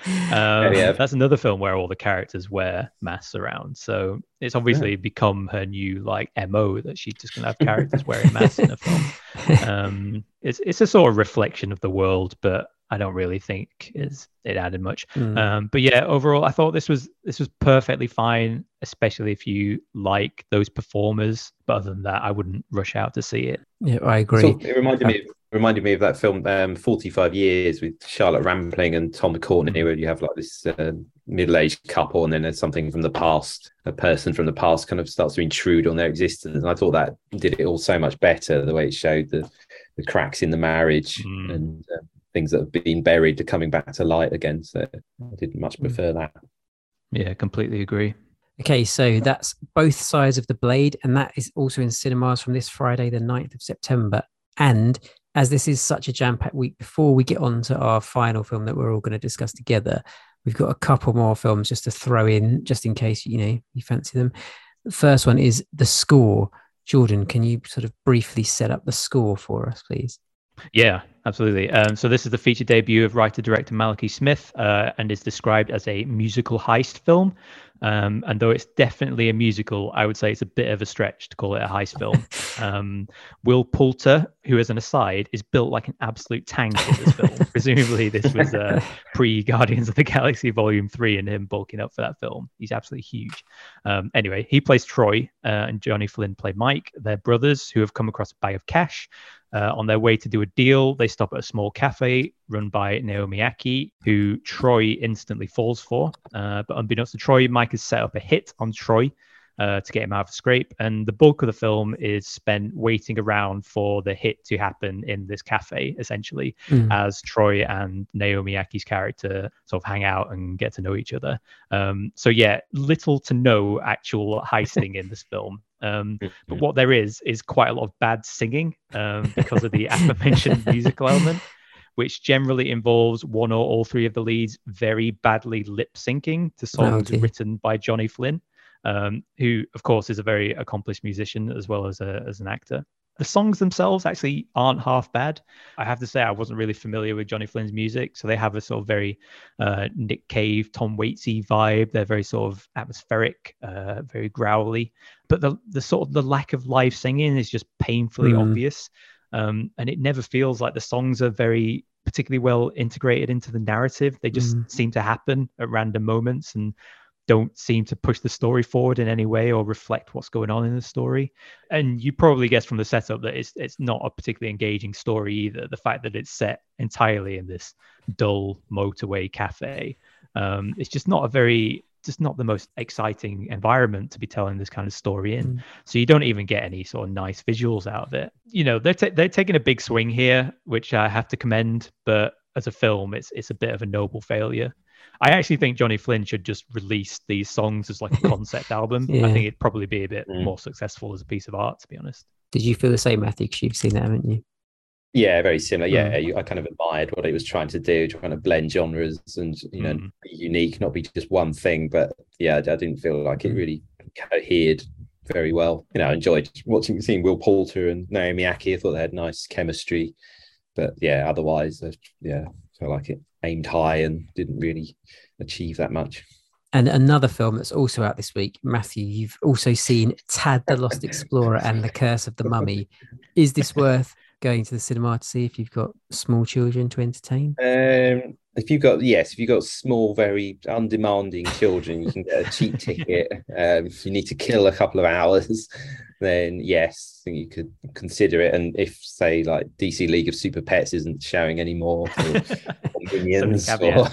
That's another film where all the characters wear masks around. So it's obviously become her new like MO that she's just going to have characters wearing masks in a film. It's a sort of reflection of the world, but I don't really think it added much. But yeah, overall, I thought this was perfectly fine, especially if you like those performers. But other than that, I wouldn't rush out to see it. Yeah, I agree. So it reminded me of that film 45 Years with Charlotte Rampling and Tom Courtenay, where you have like this middle-aged couple, and then there's something from the past, a person from the past kind of starts to intrude on their existence. And I thought that did it all so much better, the way it showed the cracks in the marriage and things that have been buried are coming back to light again. So I did much prefer that. Yeah, completely agree. Okay, so that's Both Sides of the Blade, and that is also in cinemas from this Friday, the 9th of September. And as this is such a jam-packed week, before we get on to our final film that we're all going to discuss together, we've got a couple more films just to throw in, just in case, you fancy them. The first one is The Score. Jordan, can you sort of briefly set up The Score for us, please? Yeah, absolutely. So this is the feature debut of writer-director Malachi Smith, and is described as a musical heist film. And though it's definitely a musical, I would say it's a bit of a stretch to call it a heist film. Will Poulter, who as an aside, is built like an absolute tank in this film. Presumably this was pre-Guardians of the Galaxy Volume 3 and him bulking up for that film. He's absolutely huge. Anyway, he plays Troy, and Johnny Flynn play Mike. They're brothers who have come across a bag of cash. On their way to do a deal, they stop at a small cafe run by Naomi Aki, who Troy instantly falls for. But unbeknownst to Troy, Mike has set up a hit on Troy to get him out of the scrape. And the bulk of the film is spent waiting around for the hit to happen in this cafe, essentially, as Troy and Naomi Aki's character sort of hang out and get to know each other. So yeah, little to no actual heisting in this film. But what there is quite a lot of bad singing because of the aforementioned musical element, which generally involves one or all three of the leads very badly lip syncing to songs written by Johnny Flynn, who of course is a very accomplished musician as well as an actor. The songs themselves actually aren't half bad. I have to say I wasn't really familiar with Johnny Flynn's music, so they have a sort of very Nick Cave, Tom Waitsy vibe. They're very sort of atmospheric, very growly. But the sort of the lack of live singing is just painfully obvious, and it never feels like the songs are very particularly well integrated into the narrative. They just seem to happen at random moments and don't seem to push the story forward in any way or reflect what's going on in the story. And you probably guess from the setup that it's not a particularly engaging story either. The fact that it's set entirely in this dull motorway cafe, it's just not the most exciting environment to be telling this kind of story in. So you don't even get any sort of nice visuals out of it. They're taking a big swing here, which I have to commend, but as a film, it's a bit of a noble failure. I actually think Johnny Flynn should just release these songs as like a concept album. Yeah. I think it'd probably be a bit more successful as a piece of art, to be honest. Did you feel the same, Matthew? Because you've seen that, haven't you? Yeah, very similar. Yeah, I kind of admired what he was trying to do, trying to blend genres and, you know, be unique, not be just one thing. But yeah, I didn't feel like it really cohered very well. You know, I enjoyed seeing Will Poulter and Naomi Ackie. I thought they had nice chemistry. But yeah, otherwise, I felt like it aimed high and didn't really achieve that much. And another film that's also out this week, Matthew, you've also seen Tad the Lost Explorer and The Curse of the Mummy. Is this worth going to the cinema to see if you've got small children to entertain? If you've got small, very undemanding children, you can get a cheap ticket. If you need to kill a couple of hours, then yes, I think you could consider it. And if, say, like DC League of Super Pets isn't showing anymore, or Minions,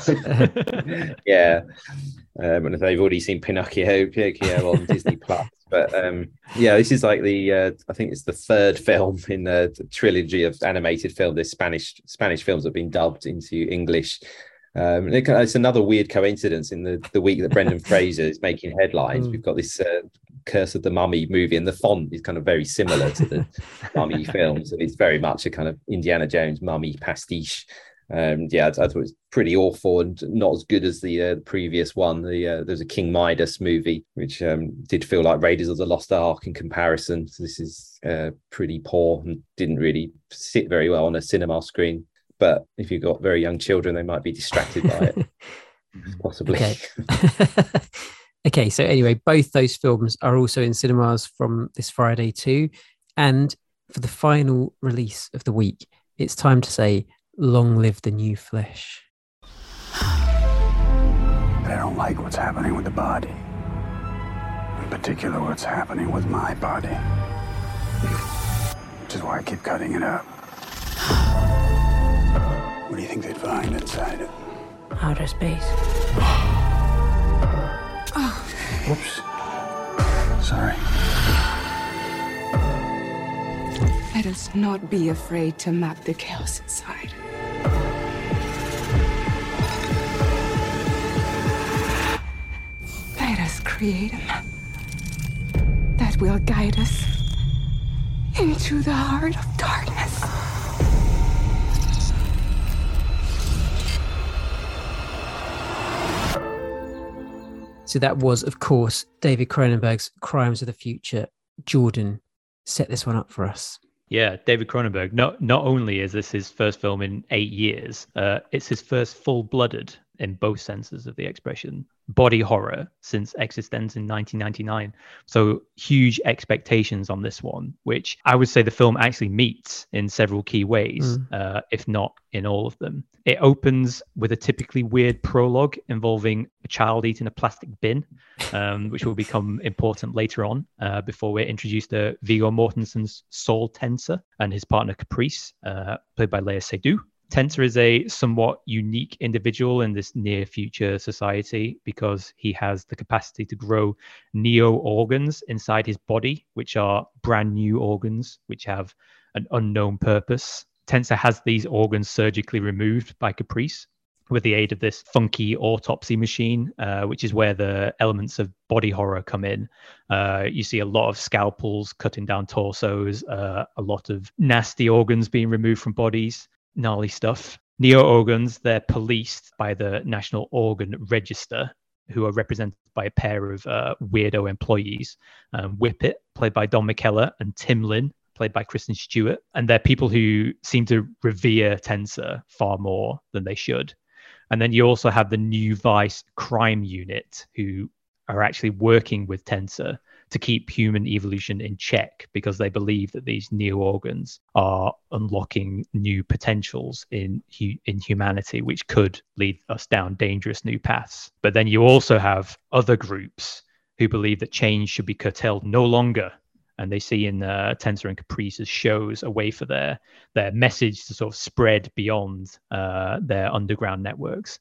yeah. And if they've already seen Pinocchio on Disney Plus. But this is like I think it's the third film in the trilogy of animated film. There's Spanish films that have been dubbed into English. It's another weird coincidence in the week that Brendan Fraser is making headlines. We've got this Curse of the Mummy movie, and the font is kind of very similar to the Mummy films, and it's very much a kind of Indiana Jones Mummy pastiche. I thought it was pretty awful and not as good as the previous one. There's a King Midas movie, which did feel like Raiders of the Lost Ark in comparison. So this is pretty poor and didn't really sit very well on a cinema screen. But if you've got very young children, they might be distracted by it, possibly. Okay. Okay, so anyway, both those films are also in cinemas from this Friday too. And for the final release of the week, it's time to say, long live the new flesh. I don't like what's happening with the body. In particular, what's happening with my body. Which is why I keep cutting it up. What do you think they'd find inside it? Outer space. Whoops. Sorry. Let us not be afraid to map the chaos inside. Let us create a map that will guide us into the heart of darkness. So that was, of course, David Cronenberg's Crimes of the Future. Jordan, set this one up for us. Yeah, David Cronenberg. Not only is this his first film in 8 years, it's his first full-blooded, in both senses of the expression, body horror since Existence in 1999. So huge expectations on this one, which I would say the film actually meets in several key ways, if not in all of them. It opens with a typically weird prologue involving a child eating a plastic bin, which will become important later on, before we're introduced to Viggo Mortensen's Saul Tenser and his partner Caprice, played by Léa Seydoux. Tenser is a somewhat unique individual in this near future society because he has the capacity to grow neo organs inside his body, which are brand new organs, which have an unknown purpose. Tenser has these organs surgically removed by Caprice with the aid of this funky autopsy machine, which is where the elements of body horror come in. You see a lot of scalpels cutting down torsos, a lot of nasty organs being removed from bodies. Gnarly stuff. Neo organs, they're policed by the National Organ Register, who are represented by a pair of weirdo employees. Whippet, played by Don McKellar, and Tim Lin, played by Kristen Stewart. And they're people who seem to revere Tenser far more than they should. And then you also have the New Vice crime unit, who are actually working with Tenser to keep human evolution in check because they believe that these new organs are unlocking new potentials in humanity, which could lead us down dangerous new paths. But then you also have other groups who believe that change should be curtailed no longer. And they see in Tenser and Caprice's shows a way for their message to sort of spread beyond their underground networks.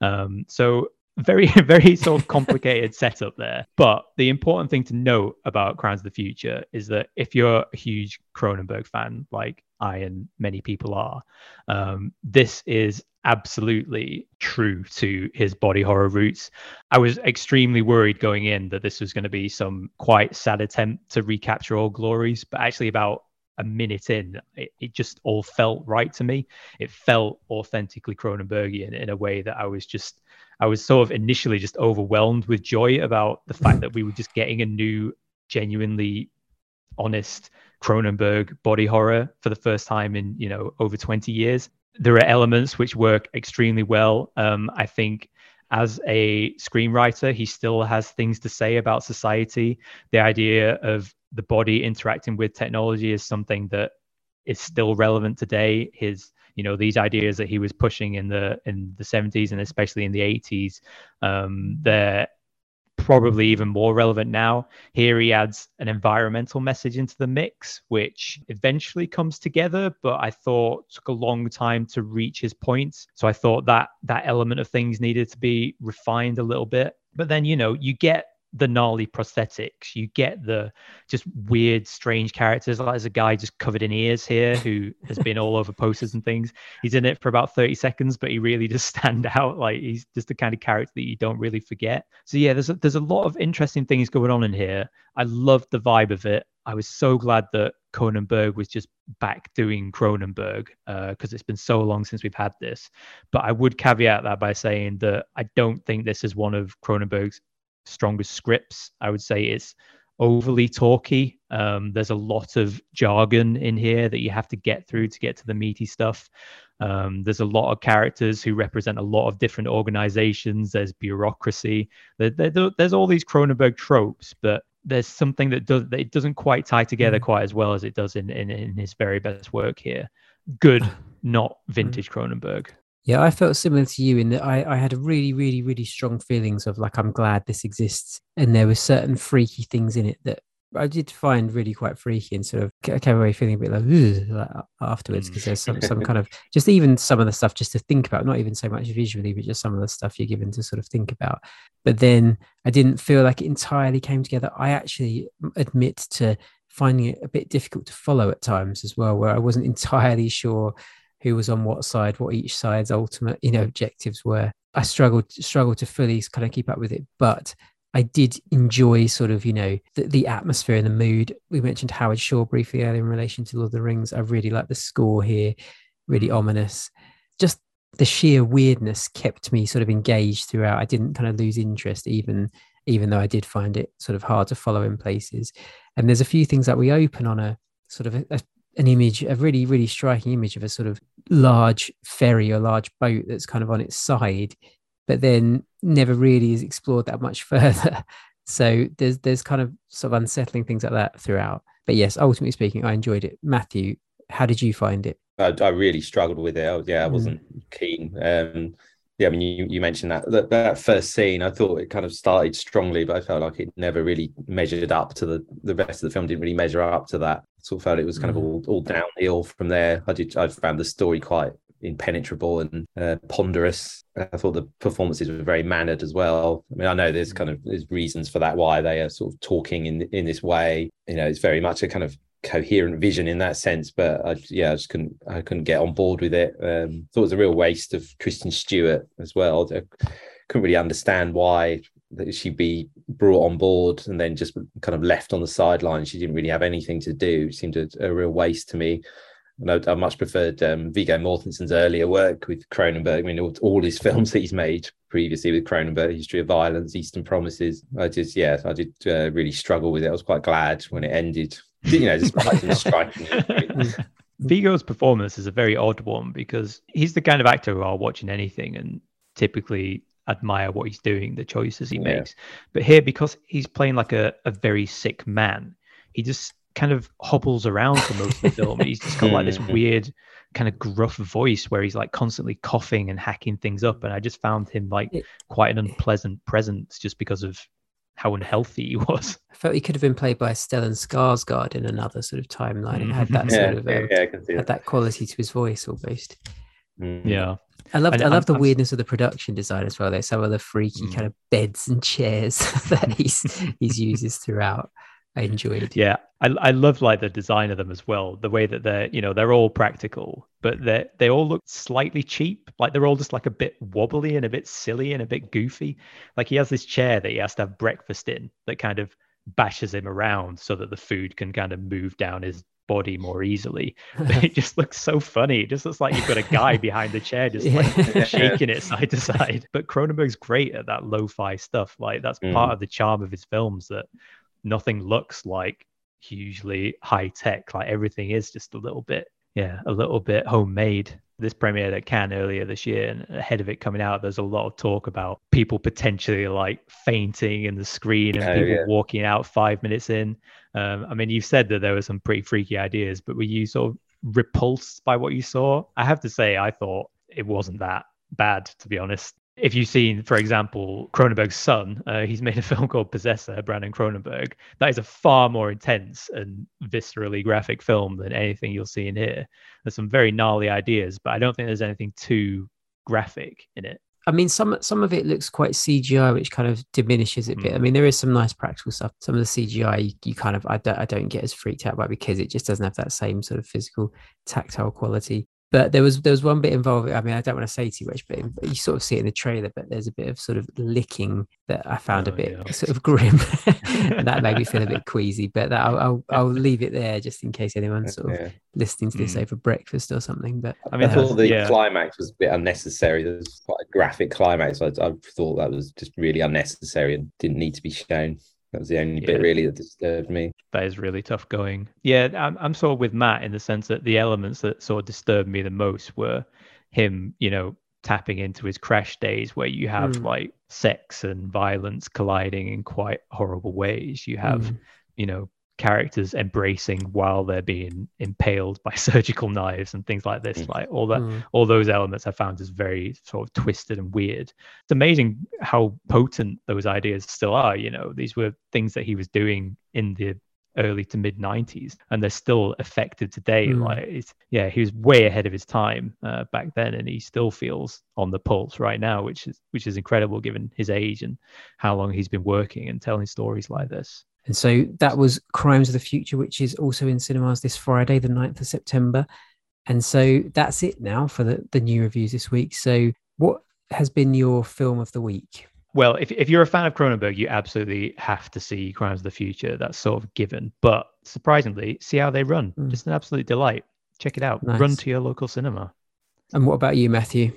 So very, very sort of complicated setup there. But the important thing to note about Crimes of the Future is that if you're a huge Cronenberg fan, like I and many people are, this is absolutely true to his body horror roots. I was extremely worried going in that this was going to be some quite sad attempt to recapture old glories, but actually about a minute in, it just all felt right to me. It felt authentically Cronenbergian in a way that I was sort of initially just overwhelmed with joy about the fact that we were just getting a new, genuinely honest Cronenberg body horror for the first time in, over 20 years. There are elements which work extremely well. I think as a screenwriter, he still has things to say about society. The idea of the body interacting with technology is something that is still relevant today. These ideas that he was pushing in the 70s and especially in the 80s, they're probably even more relevant now. Here he adds an environmental message into the mix, which eventually comes together, but I thought took a long time to reach his point. So I thought that element of things needed to be refined a little bit. But then, you get the gnarly prosthetics, you get the just weird, strange characters. Like there's a guy just covered in ears here who has been all over posters and things. He's in it for about 30 seconds, but he really does stand out. Like he's just the kind of character that you don't really forget. So yeah, there's a lot of interesting things going on in here. I loved the vibe of it. I was so glad that Cronenberg was just back doing Cronenberg, because it's been so long since we've had this. But I would caveat that by saying that I don't think this is one of Cronenberg's strongest scripts. I would say it's overly talky. There's a lot of jargon in here that you have to get through to get to the meaty stuff. There's a lot of characters who represent a lot of different organizations. There's bureaucracy. There's all these Cronenberg tropes, but there's something that it doesn't quite tie together quite as well as it does in his very best work here. Good, not vintage Cronenberg. Yeah, I felt similar to you in that I had a really, really, really strong feelings of like, I'm glad this exists. And there were certain freaky things in it that I did find really quite freaky, and sort of I came away feeling a bit like afterwards, because there's some kind of, just even some of the stuff just to think about, not even so much visually, but just some of the stuff you're given to sort of think about. But then I didn't feel like it entirely came together. I actually admit to finding it a bit difficult to follow at times as well, where I wasn't entirely sure who was on what side, what each side's ultimate, objectives were. I struggled to fully kind of keep up with it, but I did enjoy sort of, the atmosphere and the mood. We mentioned Howard Shore briefly earlier in relation to Lord of the Rings. I really like the score here, really ominous. Just the sheer weirdness kept me sort of engaged throughout. I didn't kind of lose interest, even though I did find it sort of hard to follow in places. And there's a few things that we open on a sort of an image, a really, really striking image of a sort of large ferry or large boat that's kind of on its side, but then never really is explored that much further. So there's kind of sort of unsettling things like that throughout. But yes, ultimately speaking, I enjoyed it. Matthew, how did you find it? I really struggled with it. I wasn't keen. I mean, you mentioned that first scene. I thought it kind of started strongly, but I felt like it never really measured up to the rest of the film. Didn't really measure up to that. Sort of felt it was kind of all downhill from there. I found the story quite impenetrable and ponderous. I thought the performances were very mannered as well. I mean, I know there's reasons for that, why they are sort of talking in this way. It's very much a kind of coherent vision in that sense, but I just couldn't get on board with it. Thought it was a real waste of Kristen Stewart as well. I couldn't really understand why she'd be brought on board and then just kind of left on the sidelines. She didn't really have anything to do. It seemed a real waste to me. And I much preferred Viggo Mortensen's earlier work with Cronenberg. I mean, all his films that he's made previously with Cronenberg, History of Violence, Eastern Promises. I did really struggle with it. I was quite glad when it ended. Despite him striking it. Viggo's performance is a very odd one, because he's the kind of actor who I'll watch in anything and typically admire what he's doing, the choices he makes. But here, because he's playing like a very sick man, he just kind of hobbles around for most of the film. He's just got like this weird kind of gruff voice where he's like constantly coughing and hacking things up. And I just found him like quite an unpleasant presence just because of how unhealthy he was. I felt he could have been played by Stellan Skarsgård in another sort of timeline. It had that I can see had that quality to his voice almost. Yeah. I love the weirdness of the production design as well. There's some of the freaky kind of beds and chairs that he uses throughout. I enjoyed. Yeah, I love like the design of them as well. The way that they're all practical, but they all look slightly cheap. Like they're all just like a bit wobbly and a bit silly and a bit goofy. Like he has this chair that he has to have breakfast in that kind of bashes him around so that the food can kind of move down his body more easily. But it just looks so funny. It just looks like you've got a guy behind the chair just like shaking it side to side. But Cronenberg's great at that lo-fi stuff. Like that's part of the charm of his films, that nothing looks like hugely high tech. Like everything is just a little bit homemade. This premiered at Cannes earlier this year, and ahead of it coming out, there's a lot of talk about people potentially like fainting in the screen and people walking out 5 minutes in. I mean, you've said that there were some pretty freaky ideas, but were you sort of repulsed by what you saw? I have to say, I thought it wasn't that bad, to be honest. If you've seen, for example, Cronenberg's son, he's made a film called Possessor, Brandon Cronenberg. That is a far more intense and viscerally graphic film than anything you'll see in here. There's some very gnarly ideas, but I don't think there's anything too graphic in it. I mean, some of it looks quite CGI, which kind of diminishes it a bit. I mean, there is some nice practical stuff. Some of the CGI, you kind of, I don't get as freaked out by, because it just doesn't have that same sort of physical, tactile quality. But there was one bit involved. I mean, I don't want to say too much, but you sort of see it in the trailer. But there's a bit of sort of licking that I found a bit sort of grim, and that made me feel a bit queasy. But I'll leave it there just in case anyone's sort of listening to this over breakfast or something. But I mean, I thought the climax was a bit unnecessary. There was quite a graphic climax. I thought that was just really unnecessary and didn't need to be shown. That was the only bit really that disturbed me. That is really tough going. Yeah, I'm sort of with Matt in the sense that the elements that sort of disturbed me the most were him, tapping into his Crash days, where you have like sex and violence colliding in quite horrible ways. You have, characters embracing while they're being impaled by surgical knives and things like this. Like all those elements I found is very sort of twisted and weird. It's amazing how potent those ideas still are. These were things that he was doing in the early to mid 90s, and they're still effective today. Like he was way ahead of his time back then, and he still feels on the pulse right now, which is incredible given his age and how long he's been working and telling stories like this. And so that was Crimes of the Future, which is also in cinemas this Friday, the 9th of September. And so that's it now for the new reviews this week. So what has been your film of the week? Well, if you're a fan of Cronenberg, you absolutely have to see Crimes of the Future. That's sort of given. But surprisingly, See How They Run. Just an absolute delight. Check it out. Nice. Run to your local cinema. And what about you, Matthew?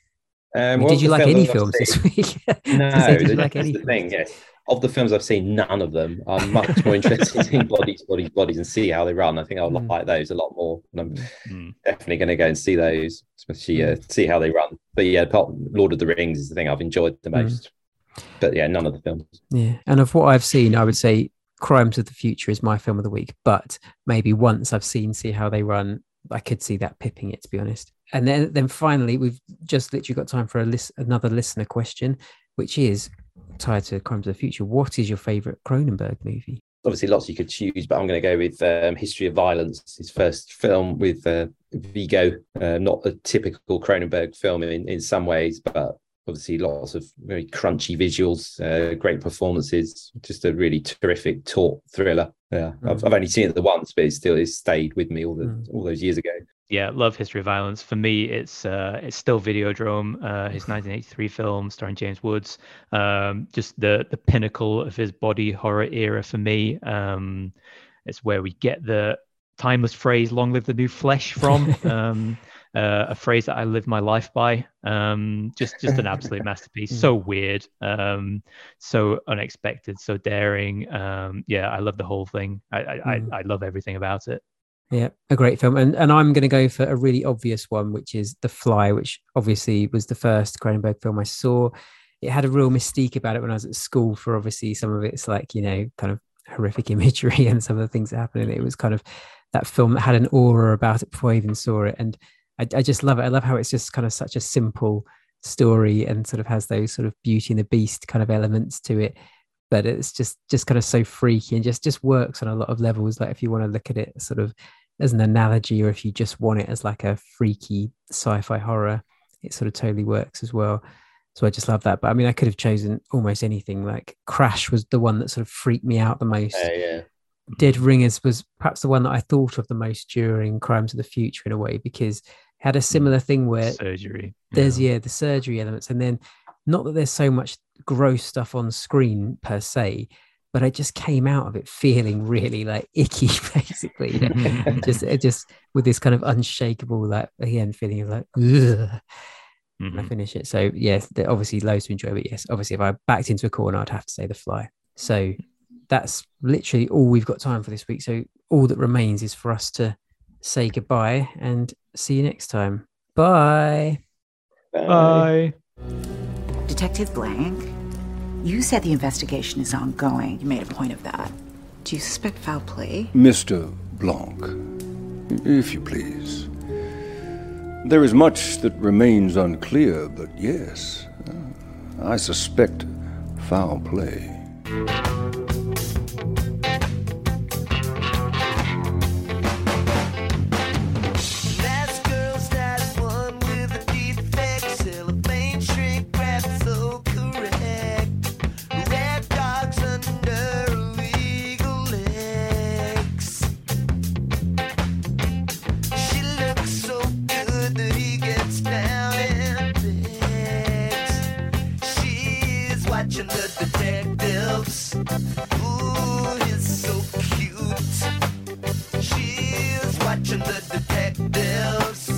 Did you like any films this week? No, did you like any the thing, yes. Of the films I've seen, none of them. I'm much more interested in Bodies, and See How They Run. I think I'll like those a lot more. And I'm definitely going to go and see those, especially See How They Run. But yeah, Lord of the Rings is the thing I've enjoyed the most. But yeah, none of the films. Yeah, and of what I've seen, I would say Crimes of the Future is my film of the week. But maybe once I've seen See How They Run, I could see that pipping it, to be honest. And then finally, we've just literally got time for another listener question, which is tied to Crimes of the Future. What is your favourite Cronenberg movie? Obviously, lots you could choose, but I'm going to go with History of Violence, his first film with Viggo. Not a typical Cronenberg film in some ways, but obviously lots of very crunchy visuals, great performances, just a really terrific taut thriller. Yeah, I've only seen it the once, but it's stayed with me all those years ago. Yeah, love History of Violence. For me, it's still Videodrome, his 1983 film starring James Woods. Just the pinnacle of his body horror era for me. It's where we get the timeless phrase "Long live the new flesh" from. A phrase that I live my life by. Just an absolute masterpiece. So weird, so unexpected, so daring. I love the whole thing. I love everything about it. Yeah, a great film. And I'm going to go for a really obvious one, which is The Fly, which obviously was the first Cronenberg film I saw. It had a real mystique about it when I was at school, for obviously some of it's like, kind of horrific imagery and some of the things that happened in it. It was kind of that film that had an aura about it before I even saw it. And I just love it. I love how it's just kind of such a simple story and sort of has those sort of Beauty and the Beast kind of elements to it. But it's just kind of so freaky and just works on a lot of levels. Like if you want to look at it sort of as an analogy, or if you just want it as like a freaky sci-fi horror, it sort of totally works as well. So I just love that. But I mean, I could have chosen almost anything. Like Crash was the one that sort of freaked me out the most. Yeah. Dead Ringers was perhaps the one that I thought of the most during Crimes of the Future in a way, because it had a similar thing where surgery. There's the surgery elements, and then not that there's so much gross stuff on screen per se, but I just came out of it feeling really like icky, basically. just with this kind of unshakable, like again, feeling of like, ugh. And I finish it. So yes, obviously loads to enjoy, but yes, obviously if I backed into a corner, I'd have to say The Fly. So that's literally all we've got time for this week. So all that remains is for us to say goodbye and see you next time. Bye. Bye. Detective Blank, you said the investigation is ongoing. You made a point of that. Do you suspect foul play? Mr. Blanc, if you please. There is much that remains unclear, but yes, I suspect foul play. Watching the detectives. Ooh, he's so cute. She's watching the detectives.